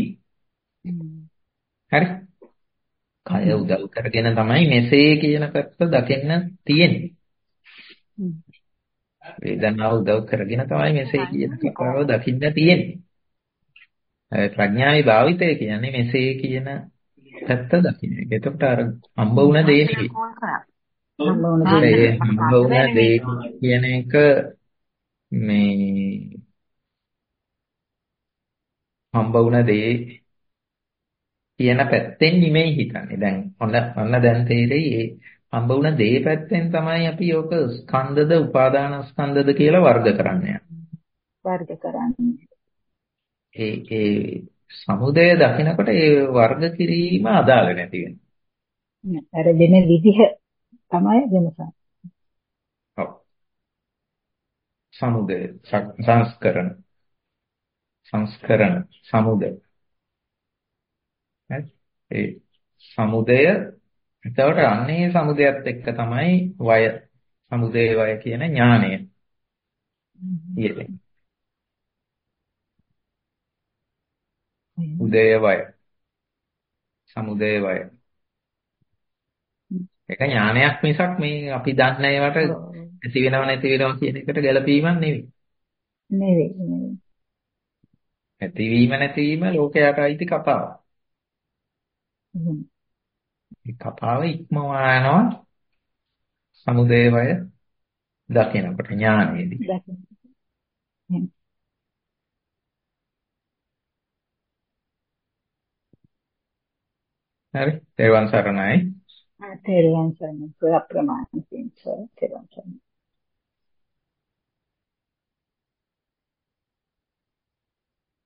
හරි. කය උදව් කරගෙන තමයි මෙසේ කියන පැත්ත දකින්න තියෙන්නේ. වේදනාව උදව් කරගෙන තමයි මෙසේ කියන කතාව දකින්න තියෙන්නේ. ප්‍රඥාවේ භාවිතය කියන්නේ මෙසේ කියන පැත්ත දකින්න එක. එතකොට අර හම්බ වුණ දේ නෙවෙයි. හම්බ වුණ දේ කියන එක මේ හම්බ වුණ දේ කියන පැත්තෙන් නෙමෙයි හිතන්නේ. දැන් ඔන්න ඔන්න දැන් තේරෙයි ඒ හම්බ වුණ දේ පැත්තෙන් තමයි අපි යෝක ස්කන්ධද උපාදාන ස්කන්ධද කියලා වර්ග කරන්නේ. වර්ග කරන්නේ. ඒ ඒ සමුදය දකිනකොට ඒ වර්ග කිරීම අදාළ නැති වෙනවා. අර දෙන විදිහ තමයි වෙනස. ඔව්. සමුදය සංස්කරණ සංස්කරණ සමුදය ඒ සමුදය එතකොට අන්නේ සමුදයත් එක්ක තමයි වය සමුදය වය කියන ඥානය යෙදෙන්නේ. උදය වය සමුදය වය ඒක ඥානයක් මිසක් මේ අපි දන්න ඒවට ඇති වෙනව නැති වෙනව කියන එකට ගැළපීමක් නෙවෙයි. නෙවෙයි නෙවෙයි. ඇතිවීම නැතිවීම ලෝකයට අයිති කතාවක්. මේ කතාව ඉක්මවා යනවා සමුදය වය දකිනකොට ඥානයේදී. හරි තේරුවන් සරණයි. තේරුවන් සරණයි අප්‍රමාණ සිංහ තේරුවන් සරණයි.